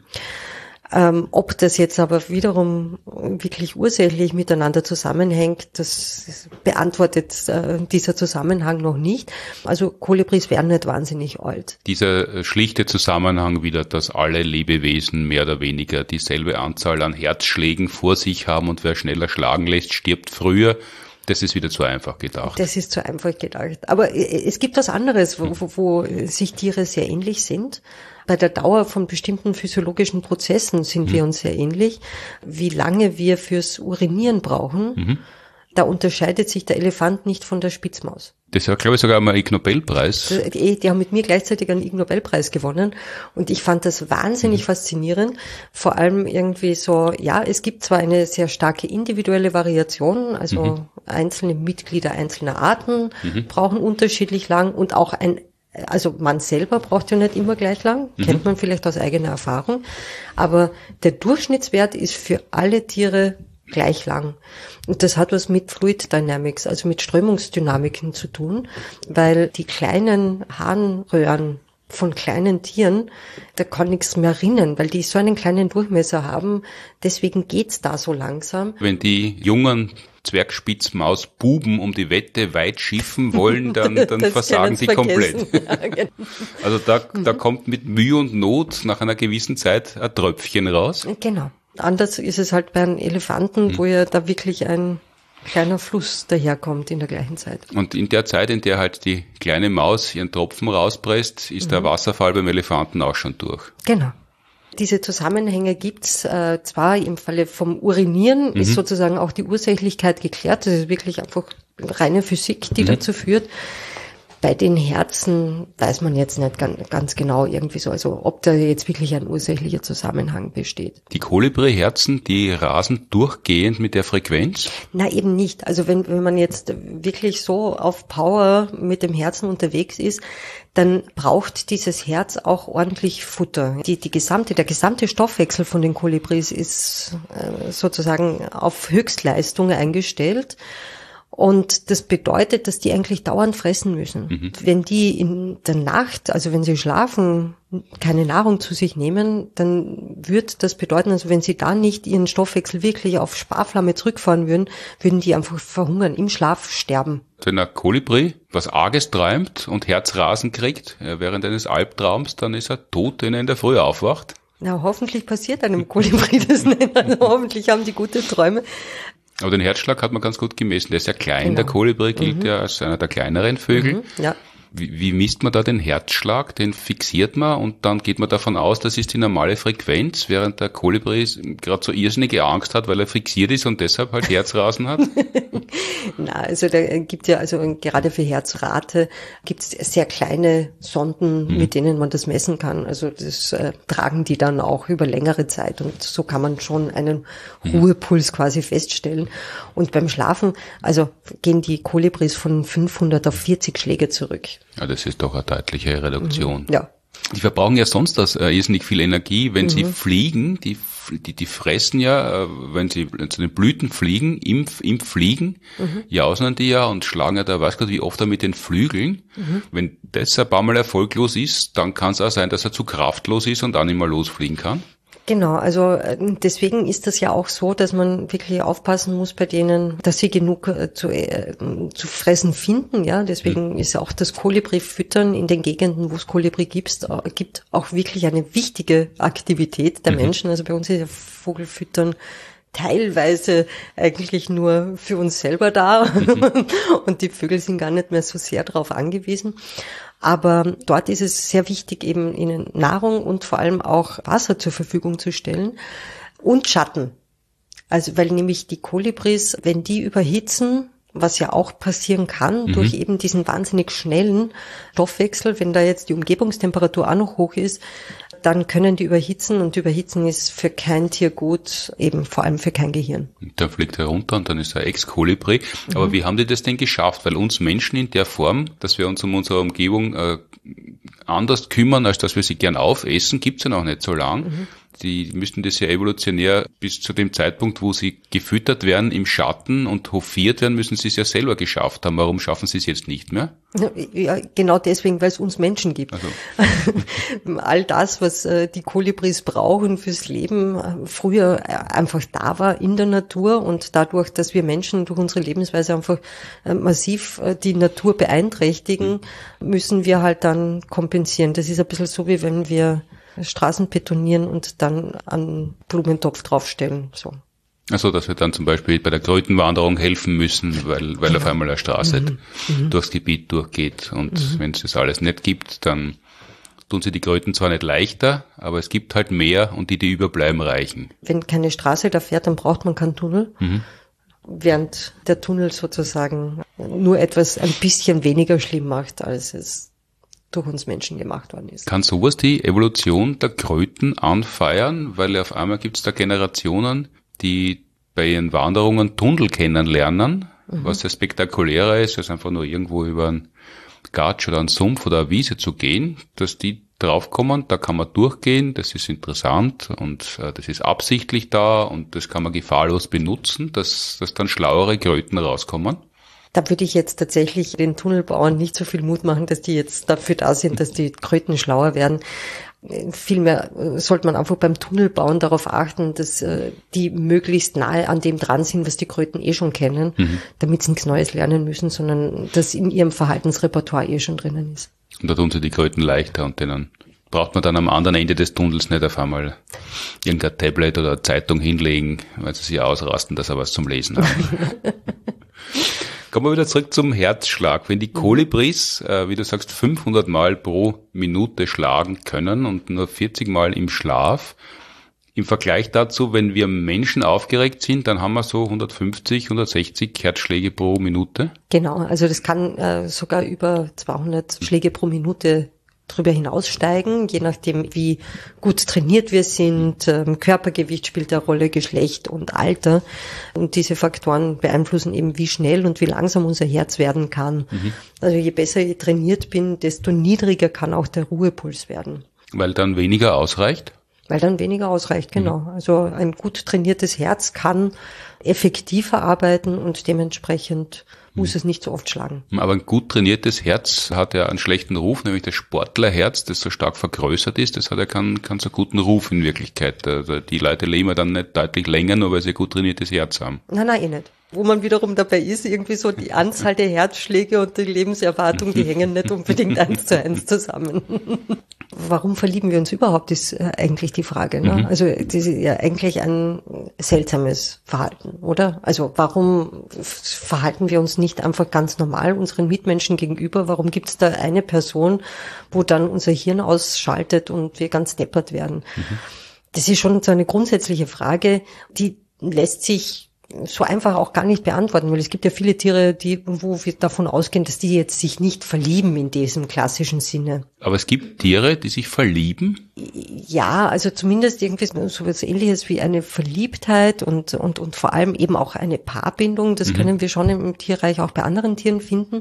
Ähm, ob das jetzt aber wiederum wirklich ursächlich miteinander zusammenhängt, das beantwortet äh, dieser Zusammenhang noch nicht. Also Kolibris werden nicht wahnsinnig alt. Dieser schlichte Zusammenhang wieder, dass alle Lebewesen mehr oder weniger dieselbe Anzahl an Herzschlägen vor sich haben und wer schneller schlagen lässt, stirbt früher. Das ist wieder zu einfach gedacht. Das ist zu einfach gedacht. Aber es gibt was anderes, wo, wo, wo sich Tiere sehr ähnlich sind. Bei der Dauer von bestimmten physiologischen Prozessen sind mhm. wir uns sehr ähnlich. Wie lange wir fürs Urinieren brauchen, mhm. da unterscheidet sich der Elefant nicht von der Spitzmaus. Das war, glaube ich, sogar mal Ig Nobelpreis. Die, die haben mit mir gleichzeitig einen Ig Nobelpreis gewonnen. Und ich fand das wahnsinnig mhm. faszinierend. Vor allem irgendwie so, ja, es gibt zwar eine sehr starke individuelle Variation, also mhm. einzelne Mitglieder einzelner Arten mhm. brauchen unterschiedlich lang und auch ein Also man selber braucht ja nicht immer gleich lang, mhm. kennt man vielleicht aus eigener Erfahrung. Aber der Durchschnittswert ist für alle Tiere gleich lang. Und das hat was mit Fluid Dynamics, also mit Strömungsdynamiken zu tun, weil die kleinen Harnröhren von kleinen Tieren, da kann nichts mehr rinnen, weil die so einen kleinen Durchmesser haben. Deswegen geht's da so langsam. Wenn die jungen Zwergspitzmausbuben um die Wette weit schiffen wollen, dann, dann versagen sie komplett. Ja, genau. Also da, da kommt mit Mühe und Not nach einer gewissen Zeit ein Tröpfchen raus. Genau. Anders ist es halt bei einem Elefanten, hm. wo ja da wirklich ein kleiner Fluss daherkommt in der gleichen Zeit. Und in der Zeit, in der halt die kleine Maus ihren Tropfen rauspresst, ist mhm. der Wasserfall beim Elefanten auch schon durch. Genau. Diese Zusammenhänge gibt's äh, zwar im Falle vom Urinieren, mhm. ist sozusagen auch die Ursächlichkeit geklärt. Das ist wirklich einfach reine Physik, die mhm. dazu führt. Bei den Herzen weiß man jetzt nicht ganz, ganz genau irgendwie so, also ob da jetzt wirklich ein ursächlicher Zusammenhang besteht. Die Kolibri-Herzen, die rasen durchgehend mit der Frequenz? Na, eben nicht. Also wenn, wenn man jetzt wirklich so auf Power mit dem Herzen unterwegs ist, dann braucht dieses Herz auch ordentlich Futter. Die, die gesamte, der gesamte Stoffwechsel von den Kolibris ist äh, sozusagen auf Höchstleistung eingestellt. Und das bedeutet, dass die eigentlich dauernd fressen müssen. Mhm. Wenn die in der Nacht, also wenn sie schlafen, keine Nahrung zu sich nehmen, dann wird das bedeuten, also wenn sie da nicht ihren Stoffwechsel wirklich auf Sparflamme zurückfahren würden, würden die einfach verhungern, im Schlaf sterben. Wenn ein Kolibri was Arges träumt und Herzrasen kriegt während eines Albtraums, dann ist er tot, wenn er in der Früh aufwacht. Na, hoffentlich passiert einem Kolibri das nicht. Also hoffentlich haben die gute Träume. Aber den Herzschlag hat man ganz gut gemessen. Der ist ja klein, genau. Der Kolibri gilt mhm. ja als einer der kleineren Vögel. Mhm, ja. Wie, wie misst man da den Herzschlag? Den fixiert man und dann geht man davon aus, das ist die normale Frequenz, während der Kolibri gerade so irrsinnige Angst hat, weil er fixiert ist und deshalb halt Herzrasen hat? Na, also da gibt ja, also gerade für Herzrate gibt es sehr kleine Sonden, mhm. mit denen man das messen kann. Also das äh, tragen die dann auch über längere Zeit und so kann man schon einen mhm. Ruhepuls quasi feststellen. Und beim Schlafen, also gehen die Kolibris von fünfhundert auf vierzig Schläge zurück. Ja, das ist doch eine deutliche Reduktion. Mhm, ja. Die verbrauchen ja sonst das äh, irrsinnig viel Energie, wenn mhm. sie fliegen. Die, die, die fressen ja, äh, wenn sie zu den Blüten fliegen, im, im Fliegen, mhm. jausen die ja und schlagen ja da, weiß Gott, wie oft er mit den Flügeln. Mhm. Wenn das ein paar Mal erfolglos ist, dann kann es auch sein, dass er zu kraftlos ist und auch nicht mehr losfliegen kann. Genau, also deswegen ist das ja auch so, dass man wirklich aufpassen muss bei denen, dass sie genug zu, äh, zu fressen finden. Ja, deswegen mhm. ist auch das Kolibri-Füttern in den Gegenden, wo es Kolibri gibt, gibt auch wirklich eine wichtige Aktivität der mhm. Menschen. Also bei uns ist ja Vogelfüttern teilweise eigentlich nur für uns selber da mhm. und die Vögel sind gar nicht mehr so sehr darauf angewiesen. Aber dort ist es sehr wichtig, eben ihnen Nahrung und vor allem auch Wasser zur Verfügung zu stellen und Schatten. Also weil nämlich die Kolibris, wenn die überhitzen, was ja auch passieren kann, mhm. durch eben diesen wahnsinnig schnellen Stoffwechsel, wenn da jetzt die Umgebungstemperatur auch noch hoch ist, dann können die überhitzen und überhitzen ist für kein Tier gut, eben vor allem für kein Gehirn. Dann fliegt er runter und dann ist er Ex-Kolibri. Mhm. Aber wie haben die das denn geschafft? Weil uns Menschen in der Form, dass wir uns um unsere Umgebung äh, anders kümmern, als dass wir sie gern aufessen, gibt's ja noch nicht so lang. Mhm. Die müssten das ja evolutionär bis zu dem Zeitpunkt, wo sie gefüttert werden im Schatten und hofiert werden, müssen sie es ja selber geschafft haben. Warum schaffen sie es jetzt nicht mehr? Ja, genau deswegen, weil es uns Menschen gibt. Also. All das, was äh, die Kolibris brauchen fürs Leben, äh, früher äh, einfach da war in der Natur und dadurch, dass wir Menschen durch unsere Lebensweise einfach äh, massiv äh, die Natur beeinträchtigen, mhm. müssen wir halt dann kompensieren. Das ist ein bisschen so, wie wenn wir Straßen betonieren und dann einen Blumentopf draufstellen, so. Also, dass wir dann zum Beispiel bei der Krötenwanderung helfen müssen, weil, weil auf einmal eine Straße mhm. durchs Gebiet durchgeht. Und mhm. wenn es das alles nicht gibt, dann tun sie die Kröten zwar nicht leichter, aber es gibt halt mehr und die, die überbleiben, reichen. Wenn keine Straße da fährt, dann braucht man keinen Tunnel. Mhm. Während der Tunnel sozusagen nur etwas ein bisschen weniger schlimm macht, als es durch uns Menschen gemacht worden ist. Kann sowas die Evolution der Kröten anfeiern? Weil auf einmal gibt es da Generationen, die bei ihren Wanderungen Tunnel kennenlernen, mhm. was ja spektakulärer ist, als einfach nur irgendwo über einen Gatsch oder einen Sumpf oder eine Wiese zu gehen, dass die draufkommen, da kann man durchgehen, das ist interessant und äh, das ist absichtlich da und das kann man gefahrlos benutzen, dass, dass dann schlauere Kröten rauskommen? Da würde ich jetzt tatsächlich den Tunnelbauern nicht so viel Mut machen, dass die jetzt dafür da sind, dass die Kröten schlauer werden. Vielmehr sollte man einfach beim Tunnelbauen darauf achten, dass äh, die möglichst nahe an dem dran sind, was die Kröten eh schon kennen, mhm. damit sie nichts Neues lernen müssen, sondern das in ihrem Verhaltensrepertoire eh schon drinnen ist. Und da tun sie die Kröten leichter und denen braucht man dann am anderen Ende des Tunnels nicht auf einmal irgendein Tablet oder eine Zeitung hinlegen, weil sie sich ausrasten, dass sie was zum Lesen haben. Kommen wir wieder zurück zum Herzschlag. Wenn die Kolibris, äh, wie du sagst, fünfhundert Mal pro Minute schlagen können und nur vierzig Mal im Schlaf, im Vergleich dazu, wenn wir Menschen aufgeregt sind, dann haben wir so hundertfünfzig, hundertsechzig Herzschläge pro Minute. Genau, also das kann äh, sogar über zweihundert Schläge pro Minute drüber hinaussteigen, je nachdem, wie gut trainiert wir sind. Ähm, Körpergewicht spielt eine Rolle, Geschlecht und Alter. Und diese Faktoren beeinflussen eben, wie schnell und wie langsam unser Herz werden kann. Mhm. Also je besser ich trainiert bin, desto niedriger kann auch der Ruhepuls werden. Weil dann weniger ausreicht? Weil dann weniger ausreicht, genau. Mhm. Also ein gut trainiertes Herz kann effektiver arbeiten und dementsprechend muss es nicht so oft schlagen. Aber ein gut trainiertes Herz hat ja einen schlechten Ruf, nämlich das Sportlerherz, das so stark vergrößert ist, das hat ja keinen, keinen so guten Ruf in Wirklichkeit. Also die Leute leben ja dann nicht deutlich länger, nur weil sie ein gut trainiertes Herz haben. Nein, nein, eh nicht. Wo man wiederum dabei ist, irgendwie so die Anzahl der Herzschläge und die Lebenserwartung, die hängen nicht unbedingt eins zu eins zusammen. Warum verlieben wir uns überhaupt, ist eigentlich die Frage. Ne? Mhm. Also das ist ja eigentlich ein seltsames Verhalten, oder? Also warum verhalten wir uns nicht einfach ganz normal unseren Mitmenschen gegenüber? Warum gibt es da eine Person, wo dann unser Hirn ausschaltet und wir ganz deppert werden? Mhm. Das ist schon so eine grundsätzliche Frage, die lässt sich so einfach auch gar nicht beantworten, weil es gibt ja viele Tiere, die, wo wir davon ausgehen, dass die jetzt sich nicht verlieben in diesem klassischen Sinne. Aber es gibt Tiere, die sich verlieben? Ja, also zumindest irgendwie so etwas Ähnliches wie eine Verliebtheit und, und, und vor allem eben auch eine Paarbindung. Das mhm. können wir schon im Tierreich auch bei anderen Tieren finden.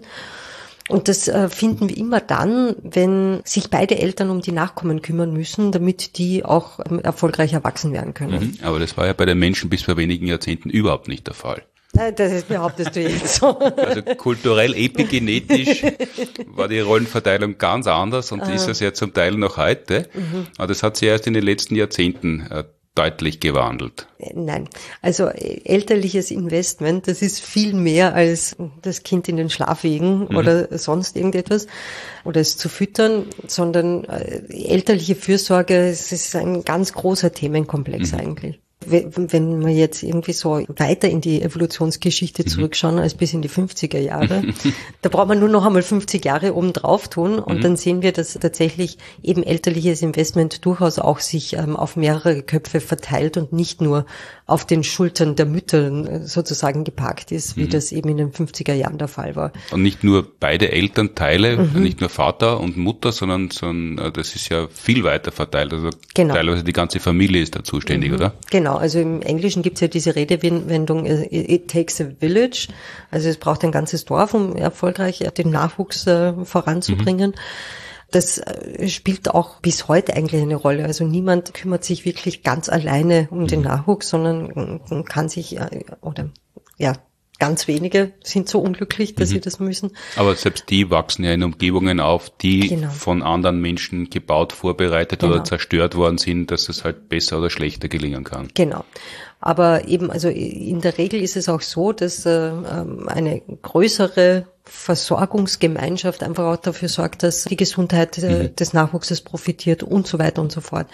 Und das äh, finden wir immer dann, wenn sich beide Eltern um die Nachkommen kümmern müssen, damit die auch ähm, erfolgreich erwachsen werden können. Mhm, aber das war ja bei den Menschen bis vor wenigen Jahrzehnten überhaupt nicht der Fall. Nein, das behauptest du jetzt so. Also kulturell, epigenetisch war die Rollenverteilung ganz anders und Aha. ist es ja zum Teil noch heute. Mhm. Aber das hat sich erst in den letzten Jahrzehnten äh, deutlich gewandelt. Nein, also elterliches Investment, das ist viel mehr als das Kind in den Schlaf wiegen mhm. oder sonst irgendetwas oder es zu füttern, sondern elterliche Fürsorge, es ist ein ganz großer Themenkomplex mhm. eigentlich. Wenn wir jetzt irgendwie so weiter in die Evolutionsgeschichte zurückschauen als bis in die fünfziger Jahre, da braucht man nur noch einmal fünfzig Jahre oben drauf tun und mhm. dann sehen wir, dass tatsächlich eben elterliches Investment durchaus auch sich ähm, auf mehrere Köpfe verteilt und nicht nur auf den Schultern der Mütter sozusagen geparkt ist, wie mhm. das eben in den fünfziger Jahren der Fall war. Und nicht nur beide Elternteile, mhm. nicht nur Vater und Mutter, sondern, sondern das ist ja viel weiter verteilt. Also genau. teilweise die ganze Familie ist da zuständig, mhm. oder? Genau. Also im Englischen gibt es ja diese Redewendung, it takes a village. Also es braucht ein ganzes Dorf, um erfolgreich den Nachwuchs äh, voranzubringen. Mhm. Das äh, spielt auch bis heute eigentlich eine Rolle. Also niemand kümmert sich wirklich ganz alleine um mhm. den Nachwuchs, sondern kann sich, äh, oder ja, ganz wenige sind so unglücklich, dass mhm. sie das müssen. Aber selbst die wachsen ja in Umgebungen auf, die genau. von anderen Menschen gebaut, vorbereitet genau. oder zerstört worden sind, dass es halt besser oder schlechter gelingen kann. Genau. Aber eben, also in der Regel ist es auch so, dass äh, eine größere Versorgungsgemeinschaft einfach auch dafür sorgt, dass die Gesundheit äh, mhm. des Nachwuchses profitiert und so weiter und so fort.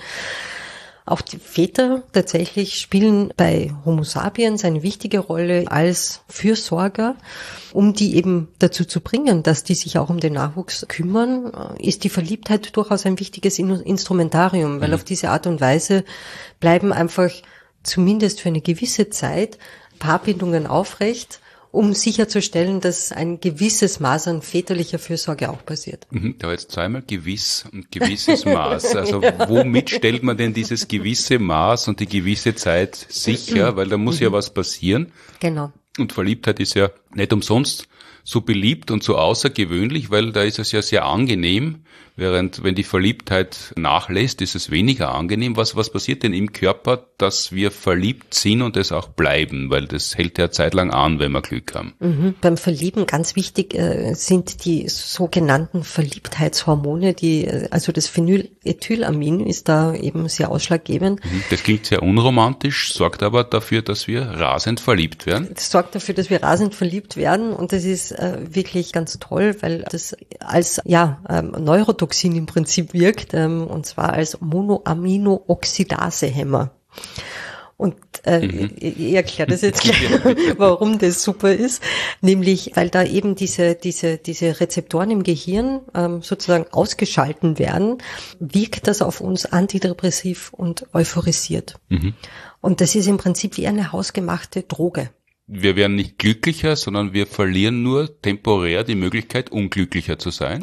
Auch die Väter tatsächlich spielen bei Homo sapiens eine wichtige Rolle als Fürsorger, um die eben dazu zu bringen, dass die sich auch um den Nachwuchs kümmern, ist die Verliebtheit durchaus ein wichtiges Instrumentarium, weil mhm. auf diese Art und Weise bleiben einfach zumindest für eine gewisse Zeit Paarbindungen aufrecht, um sicherzustellen, dass ein gewisses Maß an väterlicher Fürsorge auch passiert. Da war jetzt zweimal gewiss und gewisses Maß. Also womit stellt man denn dieses gewisse Maß und die gewisse Zeit sicher? Weil da muss ja was passieren. Genau. Und Verliebtheit ist ja nicht umsonst so beliebt und so außergewöhnlich, weil da ist es ja sehr angenehm, während wenn die Verliebtheit nachlässt, ist es weniger angenehm. Was, was passiert denn im Körper, dass wir verliebt sind und es auch bleiben? Weil das hält ja eine Zeit lang an, wenn wir Glück haben. Mhm. Beim Verlieben ganz wichtig äh, sind die sogenannten Verliebtheitshormone, die, äh, also das Phenylethylamin ist da eben sehr ausschlaggebend. Mhm. Das klingt sehr unromantisch, sorgt aber dafür, dass wir rasend verliebt werden. Das sorgt dafür, dass wir rasend verliebt werden und das ist äh, wirklich ganz toll, weil das als ja ähm, Neurotoxin im Prinzip wirkt, ähm, und zwar als Monoaminooxidasehemmer. Und äh, mhm. ich, ich erkläre das jetzt gleich, warum das super ist. Nämlich, weil da eben diese diese diese Rezeptoren im Gehirn ähm, sozusagen ausgeschalten werden, wirkt das auf uns antidepressiv und euphorisiert. Mhm. Und das ist im Prinzip wie eine hausgemachte Droge. Wir werden nicht glücklicher, sondern wir verlieren nur temporär die Möglichkeit, unglücklicher zu sein.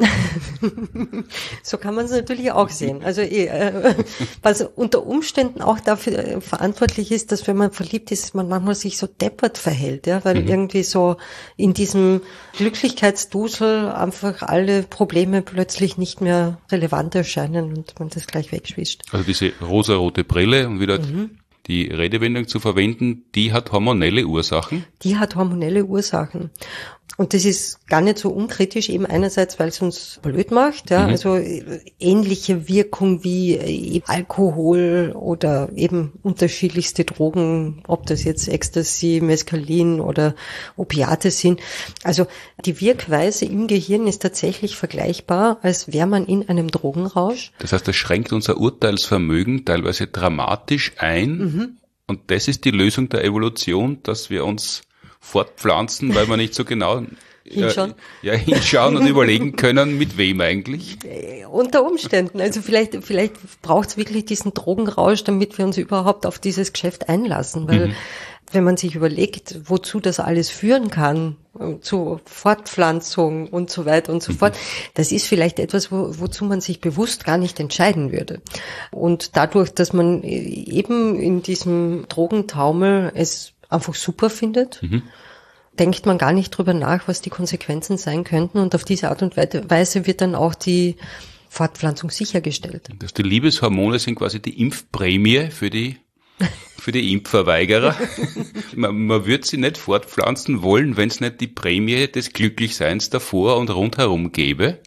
So kann man es natürlich auch sehen. Also äh, was unter Umständen auch dafür äh, verantwortlich ist, dass wenn man verliebt ist, man manchmal sich so deppert verhält, ja, weil mhm. irgendwie so in diesem Glücklichkeitsdusel einfach alle Probleme plötzlich nicht mehr relevant erscheinen und man das gleich wegschwischt. Also diese rosarote Brille und wieder mhm. die Redewendung zu verwenden, die hat hormonelle Ursachen? Die hat hormonelle Ursachen. Und das ist gar nicht so unkritisch, eben einerseits, weil es uns blöd macht, ja, mhm. also ähnliche Wirkung wie Alkohol oder eben unterschiedlichste Drogen, ob das jetzt Ecstasy, Mescalin oder Opiate sind. Also die Wirkweise im Gehirn ist tatsächlich vergleichbar, als wäre man in einem Drogenrausch. Das heißt, das schränkt unser Urteilsvermögen teilweise dramatisch ein. Mhm. Und das ist die Lösung der Evolution, dass wir uns fortpflanzen, weil wir nicht so genau hinschauen, ja, ja, hinschauen und überlegen können, mit wem eigentlich. Unter Umständen. Also vielleicht, vielleicht braucht es wirklich diesen Drogenrausch, damit wir uns überhaupt auf dieses Geschäft einlassen, weil mhm. wenn man sich überlegt, wozu das alles führen kann, zu Fortpflanzung und so weiter und so mhm. fort, das ist vielleicht etwas, wo, wozu man sich bewusst gar nicht entscheiden würde. Und dadurch, dass man eben in diesem Drogentaumel es einfach super findet, mhm. denkt man gar nicht drüber nach, was die Konsequenzen sein könnten, und auf diese Art und Weise wird dann auch die Fortpflanzung sichergestellt. Das, die Liebeshormone sind quasi die Impfprämie für die für die Impfverweigerer. man, man würde sie nicht fortpflanzen wollen, wenn es nicht die Prämie des Glücklichseins davor und rundherum gäbe.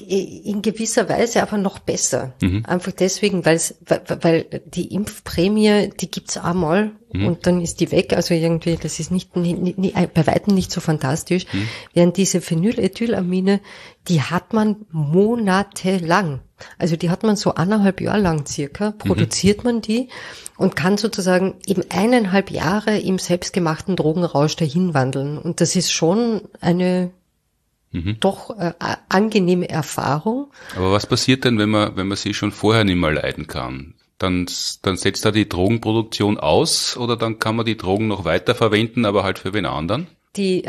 In gewisser Weise aber noch besser. Mhm. Einfach deswegen, weil's, weil, weil die Impfprämie, die gibt's einmal mhm. und dann ist die weg. Also irgendwie, das ist nicht, nicht, nicht bei weitem nicht so fantastisch. Mhm. Während diese Phenylethylamine, die hat man monatelang. Also die hat man so eineinhalb Jahre lang circa, produziert mhm. man die und kann sozusagen eben eineinhalb Jahre im selbstgemachten Drogenrausch dahin wandeln. Und das ist schon eine Mhm. doch äh, angenehme Erfahrung. Aber was passiert denn, wenn man wenn man sie schon vorher nicht mehr leiden kann? Dann dann setzt da die Drogenproduktion aus, oder dann kann man die Drogen noch weiter verwenden, aber halt für wen anderen? Die,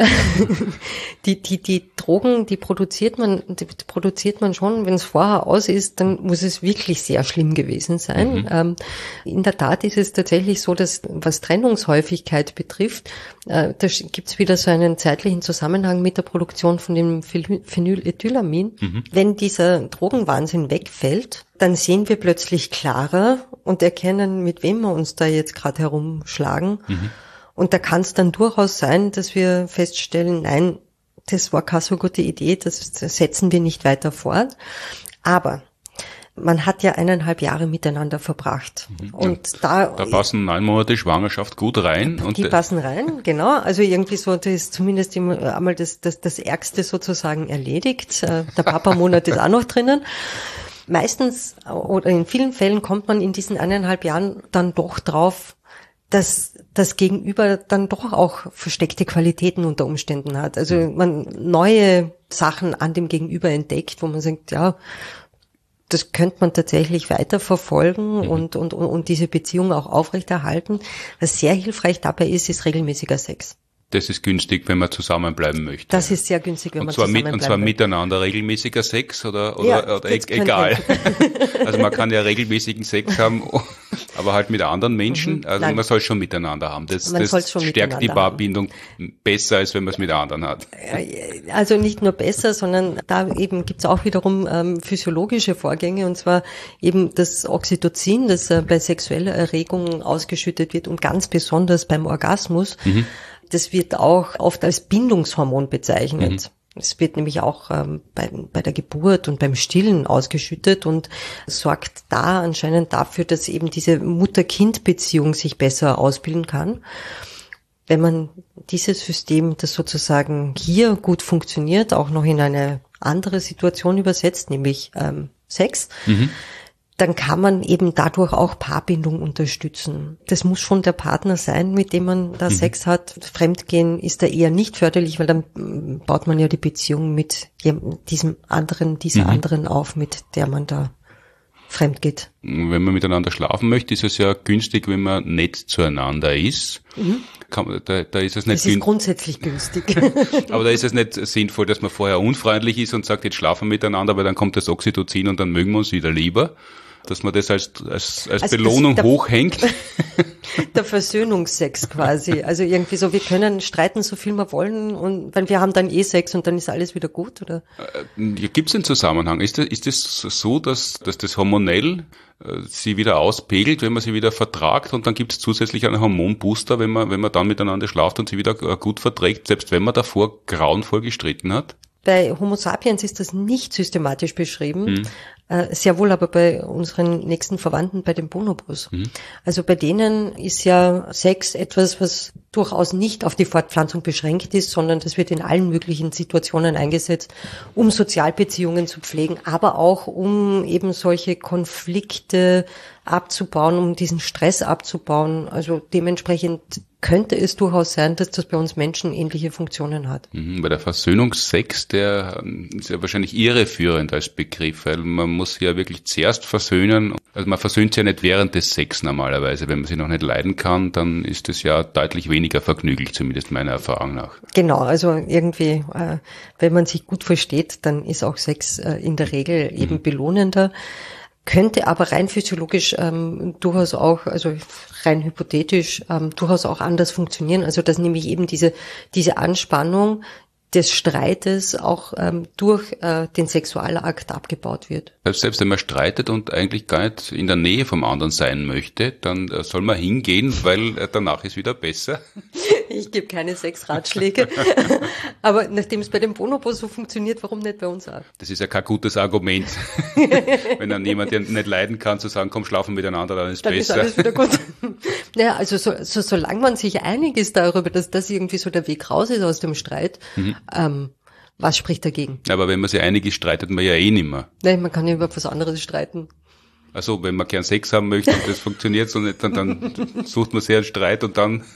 die, die, die Drogen, die produziert man, die produziert man schon, wenn es vorher aus ist, dann muss es wirklich sehr schlimm gewesen sein. Mhm. Ähm, in der Tat ist es tatsächlich so, dass, was Trennungshäufigkeit betrifft, äh, da gibt's wieder so einen zeitlichen Zusammenhang mit der Produktion von dem Phenylethylamin. Mhm. Wenn dieser Drogenwahnsinn wegfällt, dann sehen wir plötzlich klarer und erkennen, mit wem wir uns da jetzt gerade herumschlagen. Mhm. Und da kann es dann durchaus sein, dass wir feststellen, nein, das war keine so gute Idee, das, das setzen wir nicht weiter fort. Aber man hat ja eineinhalb Jahre miteinander verbracht. Mhm. Und da, da passen neun Monate Schwangerschaft gut rein. Die und passen rein, genau. Also irgendwie so, das ist zumindest einmal das, das, das Ärgste sozusagen erledigt. Der Papa-Monat ist auch noch drinnen. Meistens oder in vielen Fällen kommt man in diesen eineinhalb Jahren dann doch drauf, dass das Gegenüber dann doch auch versteckte Qualitäten unter Umständen hat. Also man neue Sachen an dem Gegenüber entdeckt, wo man sagt, ja, das könnte man tatsächlich weiterverfolgen mhm. und, und, und diese Beziehung auch aufrechterhalten. Was sehr hilfreich dabei ist, ist regelmäßiger Sex. Das ist günstig, wenn man zusammenbleiben möchte. Das ist sehr günstig, wenn und man zwar zusammenbleiben mit, Und zwar will. miteinander regelmäßiger Sex oder, oder, Ja, oder e- egal. Also man kann ja regelmäßigen Sex haben, aber halt mit anderen Menschen. Mhm. Also Nein. man soll schon miteinander haben. Das, Man das soll's schon stärkt die miteinander Paarbindung besser, als wenn man es mit anderen hat. Also nicht nur besser, sondern da eben gibt's auch wiederum ähm, physiologische Vorgänge, und zwar eben das Oxytocin, das äh, bei sexueller Erregung ausgeschüttet wird und ganz besonders beim Orgasmus. Mhm. Das wird auch oft als Bindungshormon bezeichnet. Mhm. Es wird nämlich auch ähm, bei, bei der Geburt und beim Stillen ausgeschüttet und sorgt da anscheinend dafür, dass eben diese Mutter-Kind-Beziehung sich besser ausbilden kann. Wenn man dieses System, das sozusagen hier gut funktioniert, auch noch in eine andere Situation übersetzt, nämlich ähm, Sex, mhm. dann kann man eben dadurch auch Paarbindung unterstützen. Das muss schon der Partner sein, mit dem man da mhm. Sex hat. Fremdgehen ist da eher nicht förderlich, weil dann baut man ja die Beziehung mit diesem anderen, dieser mhm. anderen auf, mit der man da fremd geht. Wenn man miteinander schlafen möchte, ist es ja günstig, wenn man nett zueinander ist. Mhm. Kann, da, da ist es nicht das ist grundsätzlich günstig. Aber da ist es nicht sinnvoll, dass man vorher unfreundlich ist und sagt, jetzt schlafen wir miteinander, weil dann kommt das Oxytocin und dann mögen wir uns wieder lieber. Dass man das als, als, als also Belohnung der, hochhängt. Der Versöhnungsex quasi. Also irgendwie so, wir können streiten, so viel wir wollen, und weil wir haben dann eh Sex und dann ist alles wieder gut, oder? Gibt es einen Zusammenhang? Ist das, ist das so, dass, dass das hormonell äh, sie wieder auspegelt, wenn man sie wieder vertragt, und dann gibt es zusätzlich einen Hormonbooster, wenn man, wenn man dann miteinander schlaft und sie wieder äh, gut verträgt, selbst wenn man davor grauenvoll gestritten hat? Bei Homo sapiens ist das nicht systematisch beschrieben, mhm. äh, sehr wohl aber bei unseren nächsten Verwandten, bei den Bonobos. Mhm. Also bei denen ist ja Sex etwas, was durchaus nicht auf die Fortpflanzung beschränkt ist, sondern das wird in allen möglichen Situationen eingesetzt, um Sozialbeziehungen zu pflegen, aber auch um eben solche Konflikte abzubauen, um diesen Stress abzubauen. Also dementsprechend könnte es durchaus sein, dass das bei uns Menschen ähnliche Funktionen hat. Mhm, bei der Versöhnungsex, der ist ja wahrscheinlich irreführend als Begriff, weil man muss ja wirklich zuerst versöhnen. Also man versöhnt sich ja nicht während des Sex normalerweise. Wenn man sich noch nicht leiden kann, dann ist es ja deutlich weniger vergnüglich, zumindest meiner Erfahrung nach. Genau, also irgendwie, äh, wenn man sich gut versteht, dann ist auch Sex äh, in der Regel eben mhm. belohnender. Könnte aber rein physiologisch ähm, durchaus auch, also rein hypothetisch, ähm, durchaus auch anders funktionieren. Also dass nämlich eben diese diese Anspannung des Streites auch ähm, durch äh, den Sexualakt abgebaut wird. Selbst, selbst wenn man streitet und eigentlich gar nicht in der Nähe vom anderen sein möchte, dann äh, soll man hingehen, weil äh, danach ist wieder besser. Ich gebe keine Sexratschläge, aber nachdem es bei dem Bonobo so funktioniert, warum nicht bei uns auch? Das ist ja kein gutes Argument, wenn dann jemand, der nicht leiden kann, zu sagen, komm, schlafen miteinander, dann ist dann besser. Dann ist alles wieder gut. Naja, also so, so, solange man sich einig ist darüber, dass das irgendwie so der Weg raus ist aus dem Streit, mhm. ähm, was spricht dagegen? Aber wenn man sich einig ist, streitet man ja eh nicht mehr. Nein, man kann ja über was anderes streiten. Also wenn man gern Sex haben möchte und das funktioniert so nicht, dann, dann sucht man sehr einen Streit und dann...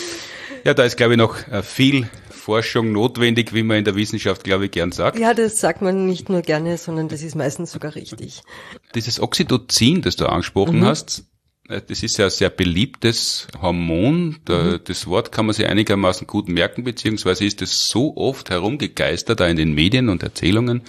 Ja, da ist, glaube ich, noch viel Forschung notwendig, wie man in der Wissenschaft, glaube ich, gern sagt. Ja, das sagt man nicht nur gerne, sondern das ist meistens sogar richtig. Dieses Oxytocin, das du angesprochen mhm. hast, das ist ja ein sehr beliebtes Hormon. Mhm. Das Wort kann man sich einigermaßen gut merken, beziehungsweise ist es so oft herumgegeistert, da in den Medien und Erzählungen,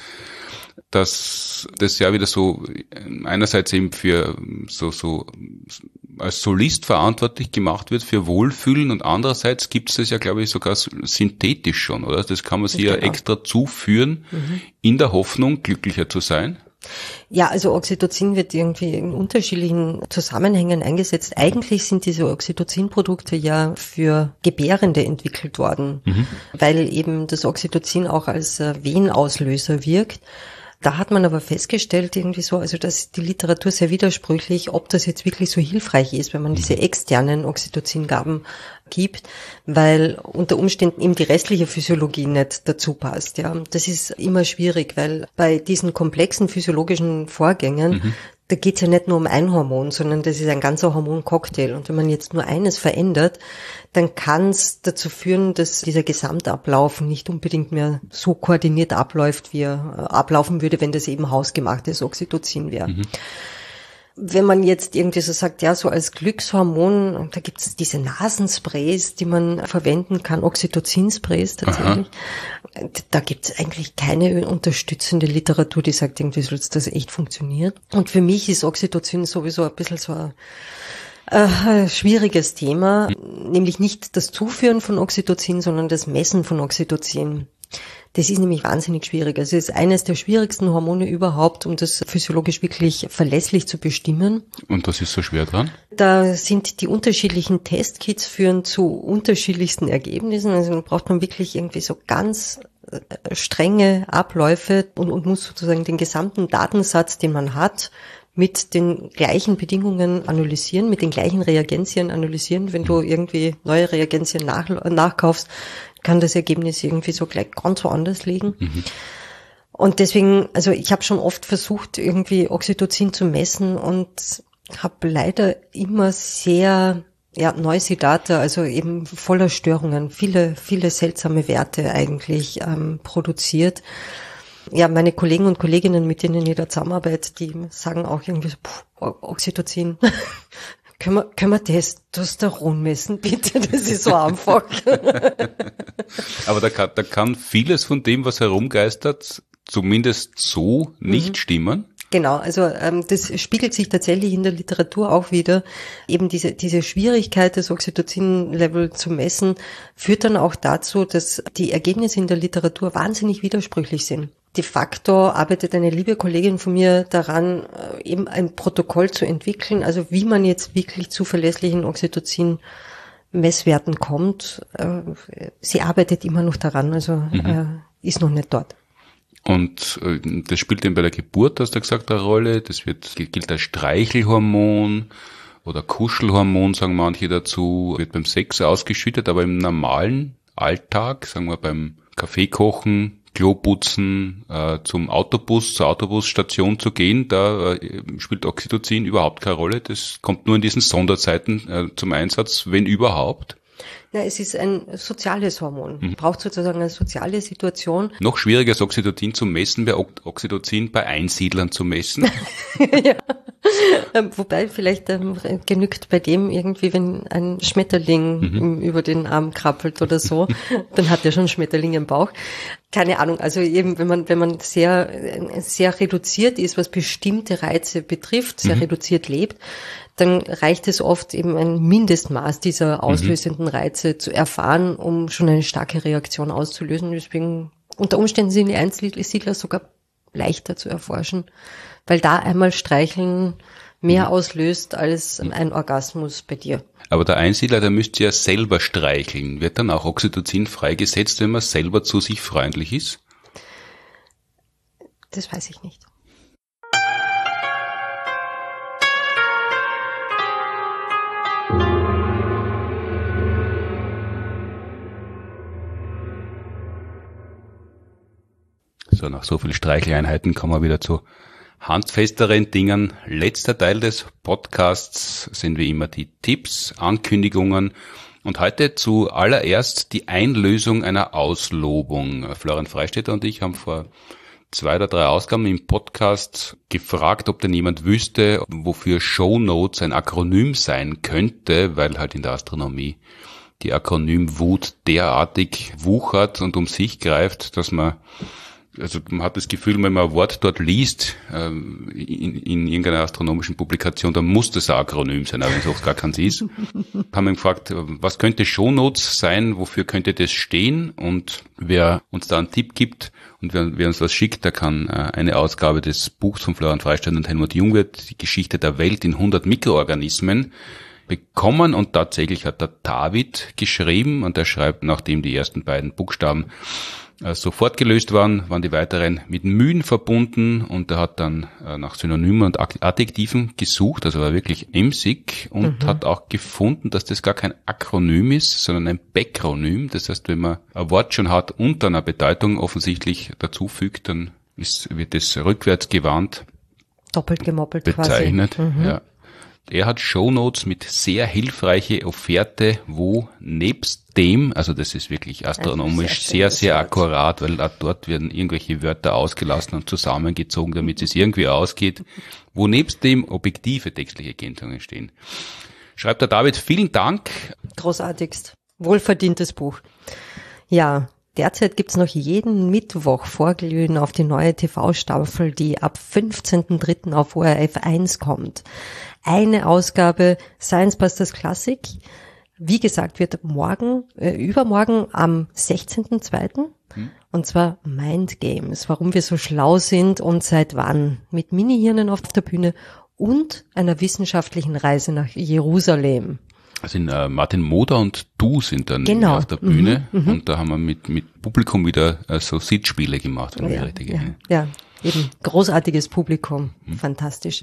dass das ja wieder so einerseits eben für so so als Solist verantwortlich gemacht wird für Wohlfühlen, und andererseits gibt es das ja, glaube ich, sogar synthetisch schon, oder? Das kann man sich ja extra zuführen, mhm. in der Hoffnung, glücklicher zu sein. Ja, also Oxytocin wird irgendwie in unterschiedlichen Zusammenhängen eingesetzt. Eigentlich sind diese Oxytocin-Produkte ja für Gebärende entwickelt worden, mhm. weil eben das Oxytocin auch als Wehenauslöser wirkt. Da hat man aber festgestellt, irgendwie so, also das ist die Literatur sehr widersprüchlich, ob das jetzt wirklich so hilfreich ist, wenn man diese externen Oxytocingaben gibt, weil unter Umständen eben die restliche Physiologie nicht dazu passt. Ja, das ist immer schwierig, weil bei diesen komplexen physiologischen Vorgängen, mhm. da geht's ja nicht nur um ein Hormon, sondern das ist ein ganzer Hormoncocktail. Und wenn man jetzt nur eines verändert, dann kann es dazu führen, dass dieser Gesamtablauf nicht unbedingt mehr so koordiniert abläuft, wie er ablaufen würde, wenn das eben hausgemachtes Oxytocin wäre. Mhm. wenn man jetzt irgendwie so sagt, ja, so als Glückshormon, da gibt es diese Nasensprays, die man verwenden kann, Oxytocin-Sprays tatsächlich. Aha. Da gibt es eigentlich keine unterstützende Literatur, die sagt, irgendwie soll das echt funktionieren. Und für mich ist Oxytocin sowieso ein bisschen so ein äh, schwieriges Thema, mhm. nämlich nicht das Zuführen von Oxytocin, sondern das Messen von Oxytocin. Das ist nämlich wahnsinnig schwierig. Also es ist eines der schwierigsten Hormone überhaupt, um das physiologisch wirklich verlässlich zu bestimmen. Und was ist so schwer dran? Da sind die unterschiedlichen Testkits führen zu unterschiedlichsten Ergebnissen. Also man braucht man wirklich irgendwie so ganz strenge Abläufe und, und muss sozusagen den gesamten Datensatz, den man hat, mit den gleichen Bedingungen analysieren, mit den gleichen Reagenzien analysieren. Wenn du irgendwie neue Reagenzien nach, nachkaufst, kann das Ergebnis irgendwie so gleich ganz woanders liegen. Mhm. Und deswegen, also ich habe schon oft versucht, irgendwie Oxytocin zu messen und habe leider immer sehr, ja, noisy Data, also eben voller Störungen, viele, viele seltsame Werte eigentlich ähm, produziert. Ja, meine Kollegen und Kolleginnen, mit denen ich da zusammenarbeite, die sagen auch irgendwie so, puh, Oxytocin. Können wir, können wir Testosteron messen, bitte? Das ist so einfach. Aber da kann, da kann vieles von dem, was herumgeistert, zumindest so nicht mhm. stimmen. Genau, also ähm, das spiegelt sich tatsächlich in der Literatur auch wieder. Eben diese diese Schwierigkeit, das Oxytocin-Level zu messen, führt dann auch dazu, dass die Ergebnisse in der Literatur wahnsinnig widersprüchlich sind. De facto arbeitet eine liebe Kollegin von mir daran, eben ein Protokoll zu entwickeln, also wie man jetzt wirklich zuverlässlichen Oxytocin-Messwerten kommt. Sie arbeitet immer noch daran, also mhm. ist noch nicht dort. Und äh, das spielt eben bei der Geburt, hast du gesagt, eine Rolle. Das wird gilt als Streichelhormon oder Kuschelhormon, sagen manche dazu. Wird beim Sex ausgeschüttet, aber im normalen Alltag, sagen wir beim Kaffeekochen, Kloputzen, äh, zum Autobus, zur Autobusstation zu gehen, da äh, spielt Oxytocin überhaupt keine Rolle. Das kommt nur in diesen Sonderzeiten äh, zum Einsatz, wenn überhaupt. Na, es ist ein soziales Hormon. Mhm. Braucht sozusagen eine soziale Situation. Noch schwieriger ist Oxytocin zu messen, wäre Oxytocin bei Einsiedlern zu messen. Ja. Ähm, wobei vielleicht ähm, genügt bei dem irgendwie, wenn ein Schmetterling mhm. über den Arm krabbelt oder so, dann hat er schon Schmetterling im Bauch. Keine Ahnung, also eben, wenn man wenn man sehr sehr reduziert ist, was bestimmte Reize betrifft, sehr mhm. reduziert lebt, dann reicht es oft eben ein Mindestmaß dieser auslösenden mhm. Reize zu erfahren, um schon eine starke Reaktion auszulösen. Deswegen unter Umständen sind die Einsiedler sogar leichter zu erforschen, weil da einmal streicheln mehr auslöst als ein Orgasmus bei dir. Aber der Einsiedler, der müsste ja selber streicheln. Wird dann auch Oxytocin freigesetzt, wenn man selber zu sich freundlich ist? Das weiß ich nicht. So, nach so vielen Streicheleinheiten kommen wir wieder zu handfesteren Dingen. Letzter Teil des Podcasts sind wie immer die Tipps, Ankündigungen und heute zuallererst die Einlösung einer Auslobung. Florian Freistetter und ich haben vor zwei oder drei Ausgaben im Podcast gefragt, ob denn jemand wüsste, wofür Shownotes ein Akronym sein könnte, weil halt in der Astronomie die Akronymwut derartig wuchert und um sich greift, dass man Also man hat das Gefühl, wenn man ein Wort dort liest, ähm, in, in irgendeiner astronomischen Publikation, dann muss das ein Akronym sein, aber wenn es oft gar keins ist. Haben wir gefragt, was könnte Shownotes sein, wofür könnte das stehen? Und wer uns da einen Tipp gibt und wer, wer uns was schickt, der kann äh, eine Ausgabe des Buchs von Florian Freistetter und Helmut Jungwirth, die Geschichte der Welt in hundert Mikroorganismen, bekommen. Und tatsächlich hat der David geschrieben und er schreibt, nachdem die ersten beiden Buchstaben sofort gelöst waren, waren die weiteren mit Mühen verbunden und er hat dann nach Synonymen und Adjektiven gesucht, also war wirklich emsig und mhm. hat auch gefunden, dass das gar kein Akronym ist, sondern ein Bekronym. Das heißt, wenn man ein Wort schon hat und dann eine Bedeutung offensichtlich dazu fügt, dann ist, wird das rückwärts gewandt doppelt gemoppelt bezeichnet. Quasi. Mhm. Ja. er hat Shownotes mit sehr hilfreiche Offerte, wo nebst dem, also das ist wirklich astronomisch sehr, sehr, sehr akkurat, weil auch dort werden irgendwelche Wörter ausgelassen und zusammengezogen, damit es irgendwie ausgeht, wo nebst dem objektive textliche Ergänzungen stehen. Schreibt der David, vielen Dank. Großartigst. Wohlverdientes Buch. Ja, derzeit gibt's noch jeden Mittwoch Vorglühen auf die neue T V-Staffel, die ab fünfzehnten dritten auf O R F eins kommt. Eine Ausgabe Science Busters Classic. Wie gesagt, wird morgen, äh, übermorgen am sechzehnten zweiten Hm. Und zwar Mind Games, warum wir so schlau sind und seit wann. Mit Mini-Hirnen auf der Bühne und einer wissenschaftlichen Reise nach Jerusalem. Also in, äh, Martin Moder und du sind dann genau. auf der Bühne mhm, und da haben wir mit mit Publikum wieder äh, so Sitzspiele gemacht. Wenn ja, wir richtig ja, ja, eben großartiges Publikum, mhm. fantastisch.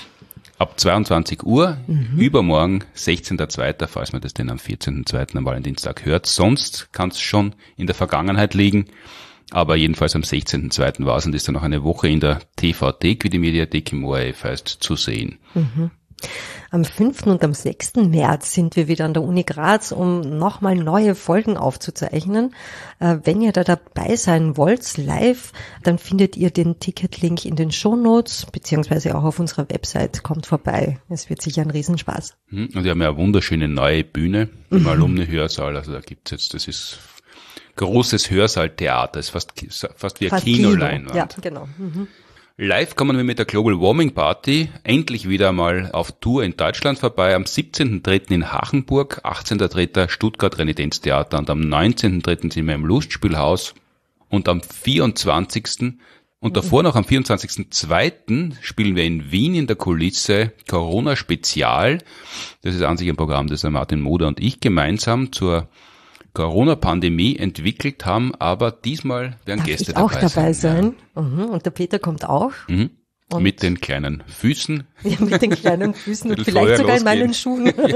Ab zweiundzwanzig Uhr, mhm. übermorgen, sechzehnten zweiten falls man das denn am vierzehnten zweiten am Valentinstag hört. Sonst kann es schon in der Vergangenheit liegen, aber jedenfalls am sechzehnten zweiten war es und ist dann noch eine Woche in der T V-Thek, wie die Mediathek im O R F heißt, zu sehen. Mhm. Am fünften und am sechsten März sind wir wieder an der Uni Graz, um nochmal neue Folgen aufzuzeichnen. Äh, wenn ihr da dabei sein wollt, live, dann findet ihr den Ticketlink in den Shownotes, beziehungsweise auch auf unserer Website. Kommt vorbei. Es wird sicher ein Riesenspaß. Und wir haben ja eine wunderschöne neue Bühne im mhm. Alumni-Hörsaal. Also da gibt's jetzt, das ist großes Hörsaaltheater. Das ist fast, fast wie ein Kinoleinwand. Kino. Ja, genau. Mhm. Live kommen wir mit der Global Warming Party endlich wieder mal auf Tour in Deutschland vorbei. Am siebzehnten dritten in Hachenburg, achtzehnten dritten Stuttgart Renitenztheater und am neunzehnten dritten sind wir im Lustspielhaus und am vierundzwanzigsten und davor noch am vierundzwanzigsten zweiten spielen wir in Wien in der Kulisse Corona Spezial. Das ist an sich ein Programm, das Martin Moder und ich gemeinsam zur Corona-Pandemie entwickelt haben, aber diesmal werden Darf Gäste ich auch dabei, dabei sein. sein. Ja. Mhm. Und der Peter kommt auch. Mhm. Mit den kleinen Füßen. Ja, mit den kleinen Füßen und vielleicht sogar in meinen Schuhen. Ja.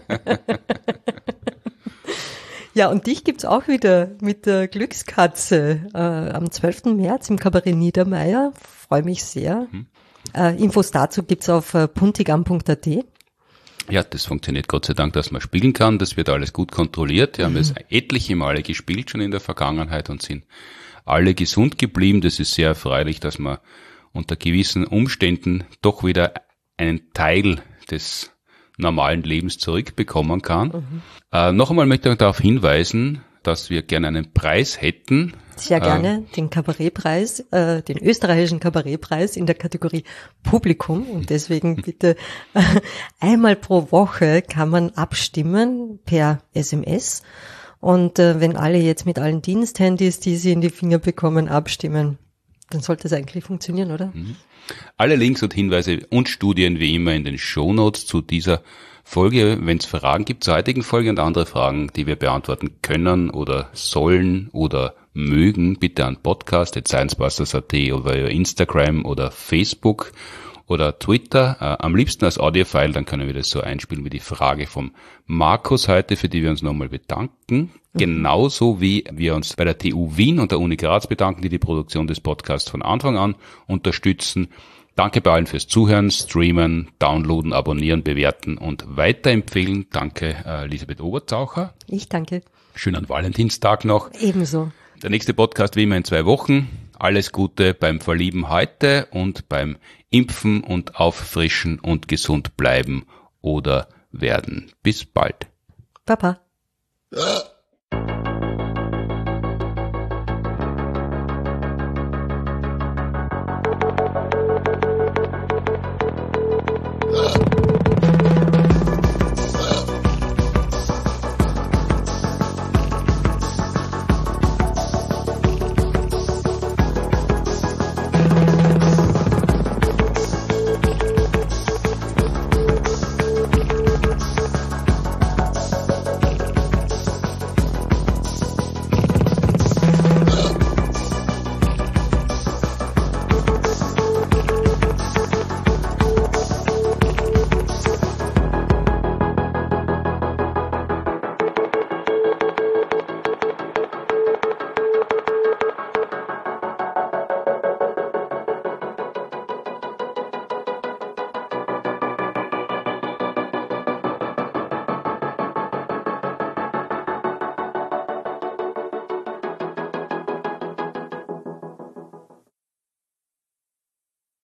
Ja, und dich gibt's auch wieder mit der Glückskatze äh, am zwölften März im Kabarett Niedermeyer. Freue mich sehr. Mhm. Äh, Infos dazu gibt's auf äh, puntigam punkt a t. Ja, das funktioniert Gott sei Dank, dass man spielen kann. Das wird alles gut kontrolliert. Wir haben es etliche Male gespielt schon in der Vergangenheit und sind alle gesund geblieben. Das ist sehr erfreulich, dass man unter gewissen Umständen doch wieder einen Teil des normalen Lebens zurückbekommen kann. Mhm. Äh, noch einmal möchte ich darauf hinweisen, dass wir gerne einen Preis hätten. Sehr gerne, äh, den Kabarettpreis, äh, den österreichischen Kabarettpreis in der Kategorie Publikum. Und deswegen bitte äh, einmal pro Woche kann man abstimmen per S M S. Und äh, wenn alle jetzt mit allen Diensthandys, die sie in die Finger bekommen, abstimmen, dann sollte es eigentlich funktionieren, oder? Mhm. Alle Links und Hinweise und Studien wie immer in den Shownotes zu dieser Folge. Wenn es Fragen gibt zur heutigen Folge und andere Fragen, die wir beantworten können oder sollen oder mögen, bitte an podcast at sciencebusters punkt a t oder Instagram oder Facebook oder Twitter. Äh, am liebsten als Audiofile, dann können wir das so einspielen wie die Frage vom Markus heute, für die wir uns nochmal bedanken. Mhm. Genauso wie wir uns bei der T U Wien und der Uni Graz bedanken, die die Produktion des Podcasts von Anfang an unterstützen. Danke bei allen fürs Zuhören, Streamen, Downloaden, Abonnieren, Bewerten und Weiterempfehlen. Danke, äh, Elisabeth Oberzaucher. Ich danke. Schönen Valentinstag noch. Ebenso. Der nächste Podcast wie immer in zwei Wochen. Alles Gute beim Verlieben heute und beim Impfen und Auffrischen und gesund bleiben oder werden. Bis bald. Baba. Ja.